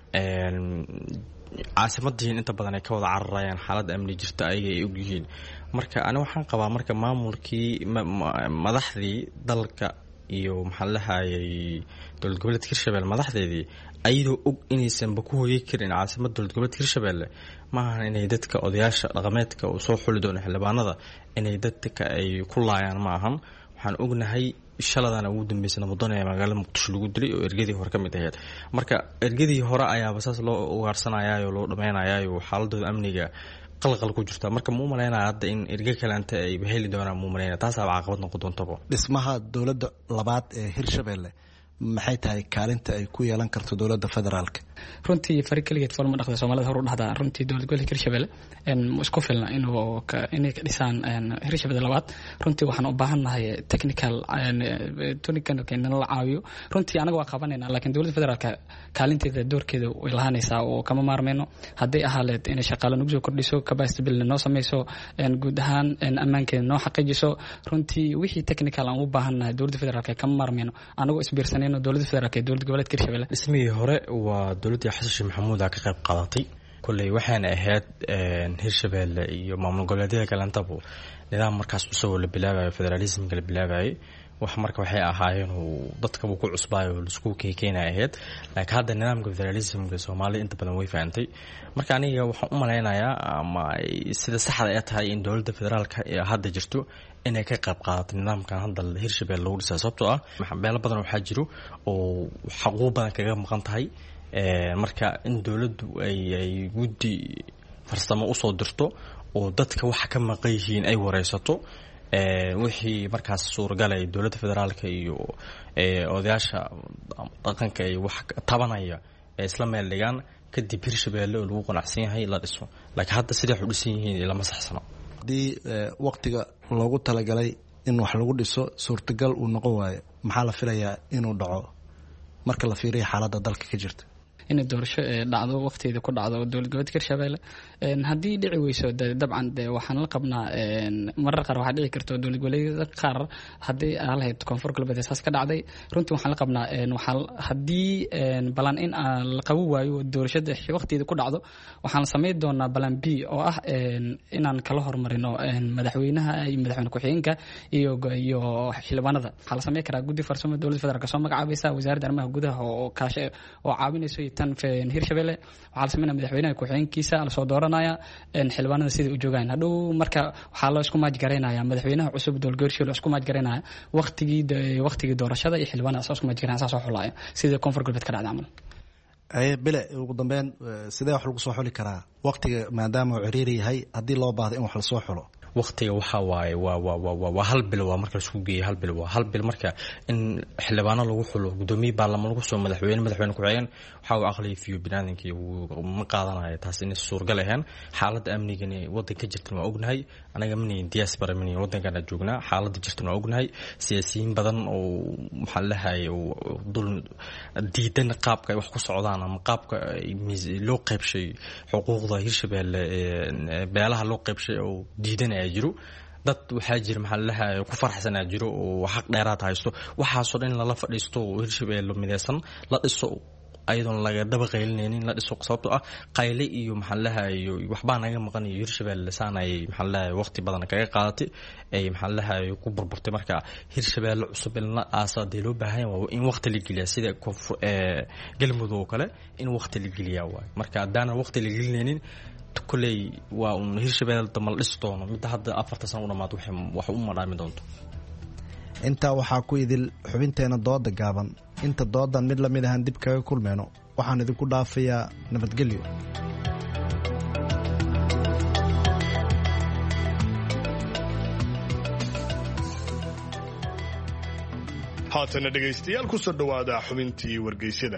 caasimadii inta badan ay ka wada cararayaan xaalad amni jirta ay og yihiin marka ana waxaan qabaa marka maamulkii madaxdii dalka iyo maxaa lahayay dowlad goboleedka hirshabelle madaxdeedii ayadoo og inaysanba ku hooyay karin caasimada dowlad goboleedka hirshabelle maaha inay dadka odayaasha dhaqameedka oo soo xuli doona xildhibaanada inay dadka ay ku laayaan ma ahan waxaan ognahay shaladana ugu dambeysay Ramadan ee magaalada Muqdisho lagu dilay oo ergadii hore ka mid ahayd marka ergadii hore ayaa saas loo ugaarsanayay oo loo dhameynayay xaaladooda amniga qalqal ku jirta marka muu maleynaa hadda in erga kaleenta ay heli doonaan muu maleynaa taas ayaa caqabad noqon doonta dhismaha dowladda labaad ee hirshabelle maxay tahay kaalinta ay ku yeelan karto dowladda federaalka runtii farikaligeed forma dhaqda Soomaalida hor u dhahdaa runtii dowlad gobolka hirshabelle isku filna inay ka dhisaan hirshabelle labaad runtii waxaan u baahannahay technical in la caawiyo runtii anaga waa qabanayna laakiin dowladda federaalka kaalinteeda doorkeeda way lahaanaysaa oo kama maarmeyno hadday ahaaleed inay shaqaale nagu soo kordhiso capacity building noo samayso guud ahaan ammaankeeda noo xaqiijiso runtii wixii technical aan u baahannahay dowladda federaalka kama maarmeyno anagoo isbiirsanayno dowladda federaalka dowlad goboleedka hirshabelle dhismihii hore waa dowladda xasan sheekh maxamuud ka qayb qaadatay kulay waxaana ahayd hirshabelle iyo maamul goboleedyada kalentaba nidaam markaas cusub la bilaabayo federalismka la bilaabayo wax marka waxay ahaayeen dadka ku cusbaayo isku keenay ahayd laakiin hadda nidaamka federalismka Soomaaliya inta badan way fahamtay marka aniga waxaan u maleynayaa ama sida saxda ay tahay in dowladda federaalka ee hadda jirto inay ka qayb qaadato nidaamkan hadda hirshabelle lagu dhisay sababtoo ah meelo badan waxaa jiro oo xaquuq badan kaga maqan tahay marka in dowladdu ay guddi farsamo u soo dirto oo dadka wax ka maqan yihiin ay wareysato wixii markaas suuragal ay dowladda federaalka iyo odayaasha dhaqanka ay wax tabanaya isla meel dhigaan kadib hirshabeelle oo lagu qanacsan yahay la dhiso laakiin hadda siday wax u dhisan yihiin lama saxsano haddii waqtiga loogu talagalay in wax lagu dhiso suurtagal uu noqon waayo maxaa la filayaa inuu dhaco marka la fiiriyo xaaladda dalka ka jirta inay doorasho dhacdo waqtigeeda ku dhacdo dowlad goboleedka hirshabeelle haddii dhici weyso dabcan waxaan la qabnaa marar qaar waxaa dhici karto dowlad goboleedyada qaar haddii aan lahayd koonfur galbeed saas ka dhacday runtii waxaan la qabnaa haddii balan in aan la qaban waayo doorashada waqtigeeda ku dhacdo waxaan la samayn doonaa balan b oo ah inaan kala hormarino madaxweynaha iyo madaxweyne ku-xigeenka iyo xildhibaanada waxaa la samayn karaa guddi farsamo dowladda federaalk soo magacaabaysa wasaaradda arrimaha gudaha oo caawinayso tan hirshabeelle waxaa la sameynaya madaxweynaha ku-xigeenkiisa lasoo dooranaya xildhibaanada sida u joogaan hadhow marka waxaa loo isku maajgaraynaya madaxweynaha cusub dowlad goboleedka isku maajgaraynaya waqtigii doorashada iyo xildhibaanada isku maajgaraynaya saas oo xulaya sida koonfur galbeed ka dhacday camal bile ugu dambeyn sidee wax lagu soo xuli karaa waqtiga maadaama uu ciriiri yahay haddii loo baahdo in wax lasoo xulo waqtiga waxa waaye waa hal bil waa marka laisku geeyay hal bil waa hal bil marka in xildhibaano lagu xulo gudoomiye baarlamaan lagu soo madaxweyne ku-xigeen waxa uu aqliya fiyo binaadankii ma qaadanayo taas inay suurgal ahayn xaaladda amnigani waddanka ka jirtan waa ognahay anaga manihin diaspora manihin waddankana joognaa xaaladda jirtan waa ognahay siyaasiyiin badan oo maxaa lahaye dul diidan qaabka ay wax ku socdaan ama qaabka loo qaybshay xuquuqda hirshabeelle beelaha loo qaybshay oo diidanaya jiro dad waxaa jira maxaa lalahaye ku farxsanaa jiro oo xaq dheeraad haysto waxaasoo dhan in lala fadhiisto oo hirshabeelle midaysan la dhiso ayadoon laga daba qaylinaynin la dhiso sababtoo ah qayle iyo maxaa lalahaye waxbaa naga maqan iyo hirshabeelle saan ay maxaa lalahaye waqti badan kaga qaadatay ay maxaa lalahaye ku burburtay marka hirshabeelle cusub in la aasa dee loo baahan waa in waqti la geliyaa sida galmudug oo kale in waqti la geliyaa waay marka haddaanan waqti la gelinaynin koley waa un hirshabeelle damal dhisi doono midda hadda 4 sano u dhammaad wax u madhaami doonto intaa waxaa ku idil xubinteena dooda gaaban inta doodan mid lamid ahaan dib kaga kulmeyno waxaan idinku dhaafayaa nabadgelyo haatana dhegaystayaal ku soo dhowaada xubintii wargeysyada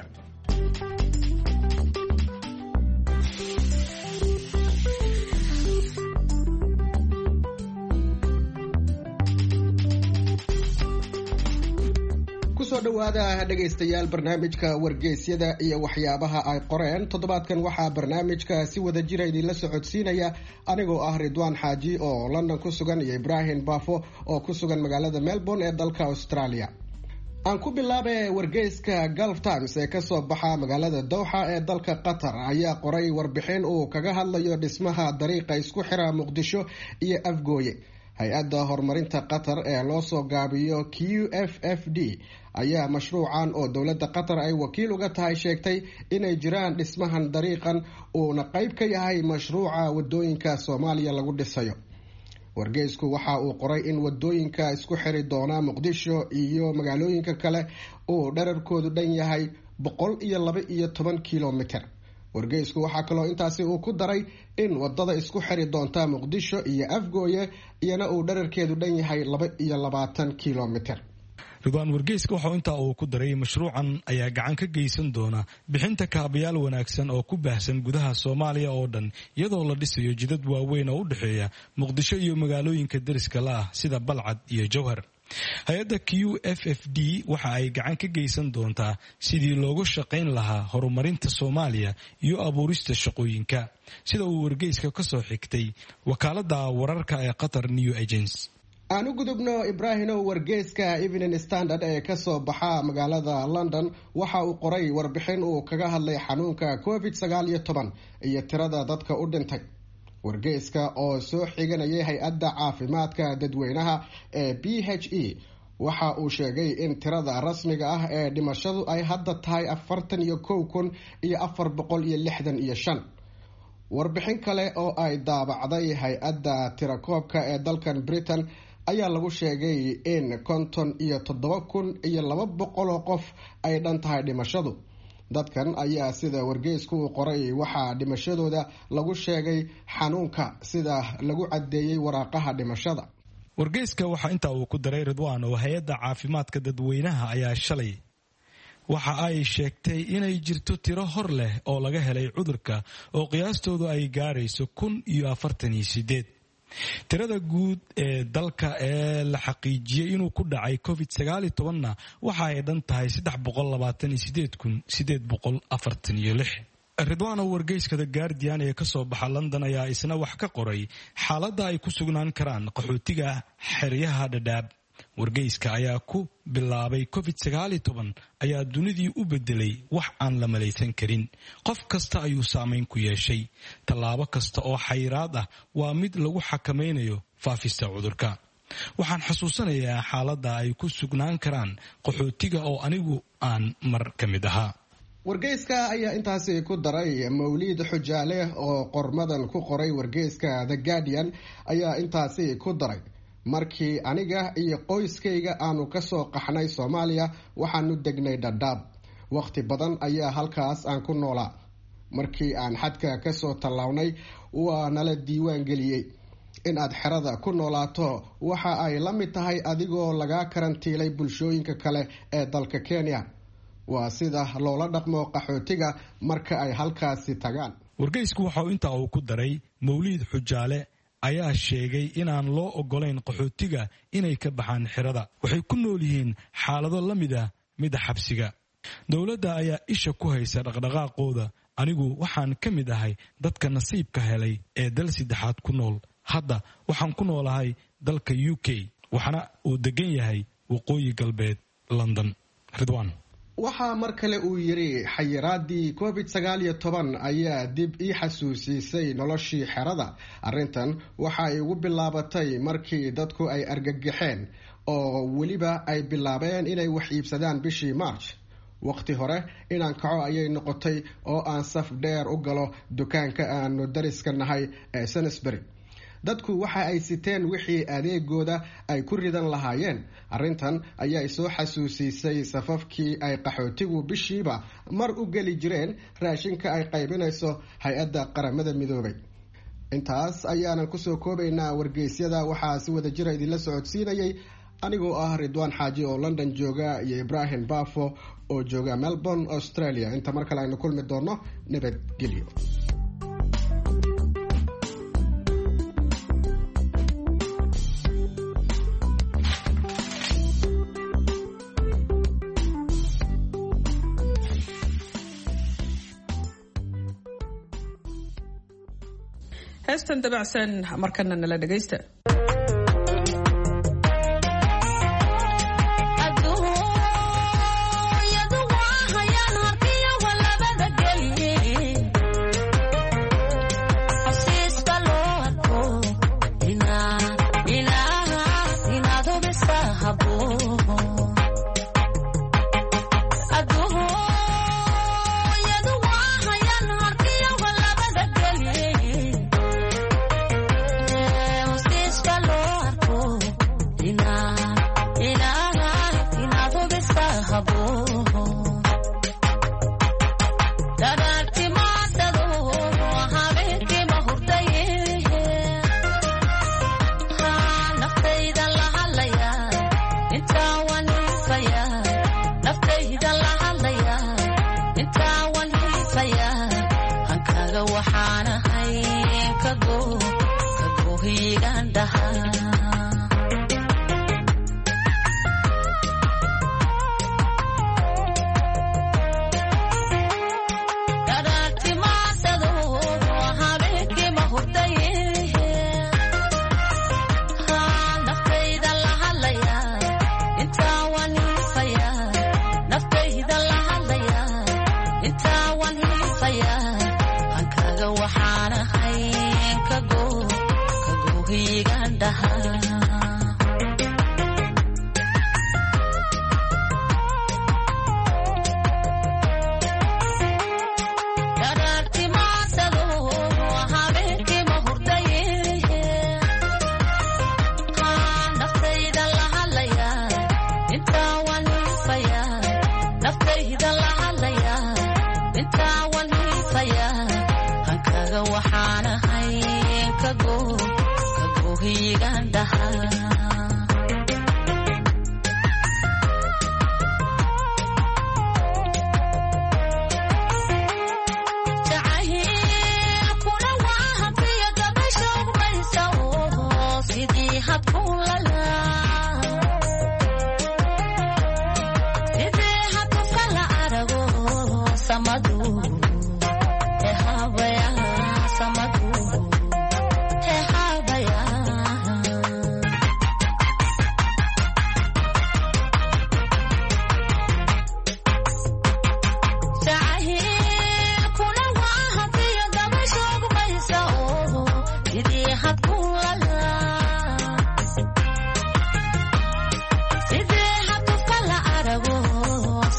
kusoo dhowaada dhegaystayaal barnaamijka wargeysyada iyo waxyaabaha ay qoreen toddobaadkan waxaa barnaamijka si wada jira idinla socodsiinaya anigoo ah ridwaan xaaji oo london ku sugan iyo ibraahim baafo oo ku sugan magaalada melbourne ee dalka australia aan ku bilaabe wargeyska gulf times ee kasoo baxa magaalada dowxa ee dalka qatar ayaa qoray warbixin uu kaga hadlayo dhismaha dariiqa isku xira muqdisho iyo afgooye hay-adda horumarinta qatar ee loo soo gaabiyo q f f d ayaa mashruucan oo dowladda qatar ay wakiil uga tahay sheegtay inay jiraan dhismahan dariiqan uuna qayb ka yahay mashruuca wadooyinka soomaaliya lagu dhisayo wargeysku waxa uu qoray in wadooyinka isku xiri doona muqdisho iyo magaalooyinka kale uu dherarkoodu dhan yahay 112 kilomitir wargeysku waxaa kaloo intaasi uu ku daray in wadada isku xiri doonta muqdisho iyo afgooye iyana uu dherarkeedu dhan yahay 22 kilomitir ridwaan wargeyska waxau intaa uu ku daray mashruucan ayaa gacan ka geysan doona bixinta kaabayaal wanaagsan oo ku baahsan gudaha soomaaliya oo dhan iyadoo la dhisayo jidad waaweyn oo u dhexeeya muqdisho iyo magaalooyinka deriska la ah sida balcad iyo jowhar hay-adda q f f d waxa ay gacan ka geysan doontaa sidii loogu shaqayn lahaa horumarinta soomaaliya iyo abuurista shaqooyinka sida uu wargeyska ka soo xigtay wakaaladda wararka ee qatar new agency aan u gudubno ibraahimow wargeyska evening standard ee kasoo baxa magaalada london waxa uu qoray warbixin uu kaga hadlay xanuunka covid-19 iyo tirada dadka u dhintay wargeyska oo soo xiganayay hay-adda caafimaadka dadweynaha ee b h e waxa uu sheegay in tirada rasmiga ah ee dhimashadu ay hadda tahay 41,465 warbixin kale oo ay daabacday hay-adda tirakoobka ee dalkan britain ayaa lagu sheegay in 57,200 qof ay dhan tahay dhimashadu dadkan ayaa sida wargeysku uu qoray waxaa dhimashadooda lagu sheegay xanuunka sida lagu caddeeyey waraaqaha dhimashada wargeyska waxaa intaa uu ku daray ridwaan oo hay-adda caafimaadka dadweynaha ayaa shalay waxa ay sheegtay inay jirto tiro hor leh oo laga helay cudurka oo qiyaastoodu ay gaarayso 1,048. tirada guud ee dalka ee la xaqiijiyey inuu ku dhacay covid-19 waxa ay dhan tahay 328,846. ridwaano wargeyska The Guardian ee ka soo baxa London ayaa isna wax ka qoray xaaladda ay ku sugnaan karaan qaxootiga xeryaha Dadaab. wargeyska ayaa ku bilaabay covid-19 ayaa dunidii u bedelay wax aan la malaysan karin. qof kasta ayuu saameyn ku yeeshay. tallaabo kasta oo xayiraad ah waa mid lagu xakamaynayo faafista cudurka. waxaan xasuusanayaa xaaladda ay ku sugnaan karaan qaxootiga oo anigu aan mar ka mid ahaa. wargeyska ayaa intaasi ku daray mawliid xujaale oo qormadan ku qoray wargeyska The Guardian ayaa intaasi ku daray markii aniga iyo qoyskayga aanu ka soo qaxnay Soomaaliya waxaanu degnay Dadaab. waqti badan ayaa halkaas aan ku noolaa. markii aan xadka ka soo tallawnay waa nala diiwaan geliyey. in aad xerada ku noolaato waxa ay la mid tahay adigoo laga karantiilay bulshooyinka kale ee dalka Kenya. waa sida loola dhaqmo qaxootiga marka ay halkaasi tagaan. wargeysku waxa uu intaa uu ku daray mawliid xujaale ayaa sheegay inaan loo ogolayn qaxootiga inay ka baxaan xerada. waxay ku nool yihiin xaalado la mid ah mida xabsiga. dowladda ayaa isha ku haysa dhaqdhaqaaqooda. anigu waxaan ka mid ahay dadka nasiibka helay ee dal saddexaad ku nool. hadda waxaan ku noolahay dalka UK waxaana uu degan yahay waqooyi galbeed London. Ridwaan waxaa mar kale uu yiri xayiraadii covid-19 ayaa dib ii xasuusisay noloshii xerada. arrintan waxa ay ugu bilaabatay markii dadku ay argagaxeen oo weliba ay bilaabeen inay wax iibsadaan bishii March. waqti hore inaan kaco ayay noqotay oo aan saf dheer u galo dukaanka aanu dariska nahay ee Sainsbury. dadku waxa ay siteen wixii adeegooda ay ku ridan lahaayeen. arrintan ayaa soo xasuusisay safafkii ay qaxootigu bishiiba mar u geli jireen raashinka ay qaybinayso hay-adda qaramada midoobay. intaas ayaanan kusoo koobaynaa wargeysyada. waxaa si wada jira idinla socodsiinayay anigoo ah Ridwaan Xaaji oo London jooga iyo Ibrahim Bafo oo jooga Melbourne, Australia. inta mar kale aynu kulmi doono nabadgelyo. heestan dabacsan markana nala dhagaysta.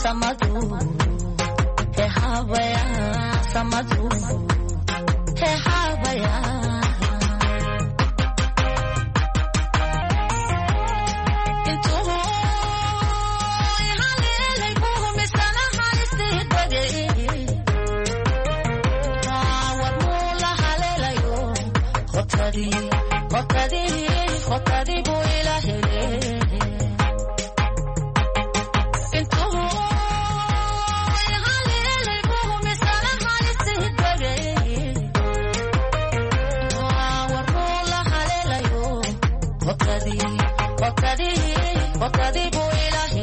samadu he habaya samadu he habaya خطري بو إلهي انتو يغالي ليبوه مسالا حالي سيدري ورمولا حالي ليو خطري بو إلهي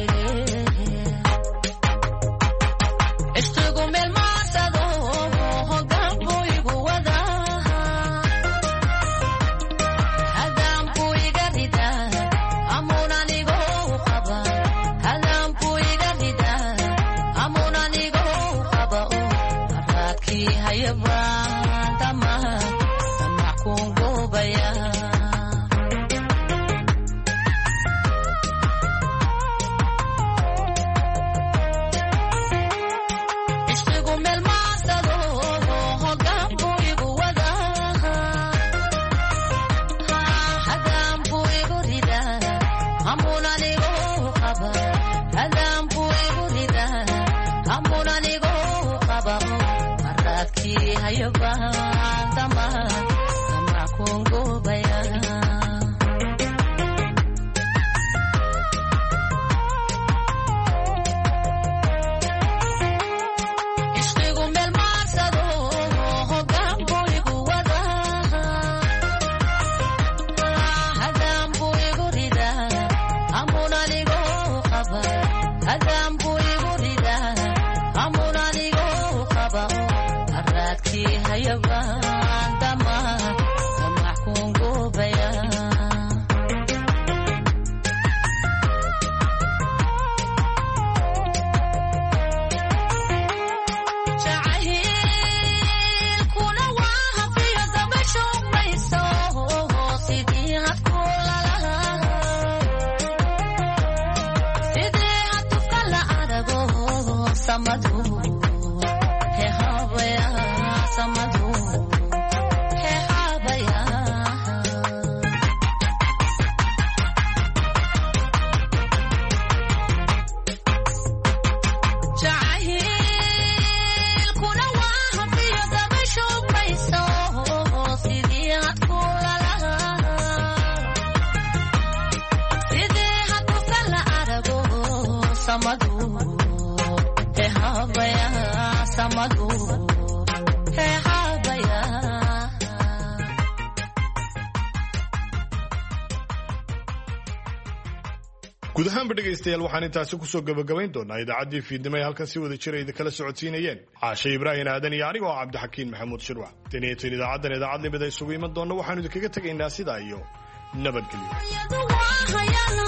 اشتغو من المعصدو هقابو يقوضا guud ahaanba dhegaystayaal waxaan intaasi kusoo gabagabayn doonaa idaacaddii fiidnimo ee halkan si wada jira idin kala socodsiinayeen caashe ibraahim aadan iyo aniga oo cabdixakiin maxamuud shirwac tan iyo tan idaacaddan idaacad limid ay isugu iman doonna waxaanu idinkaga tegaynaa sidaa iyo nabadgelyo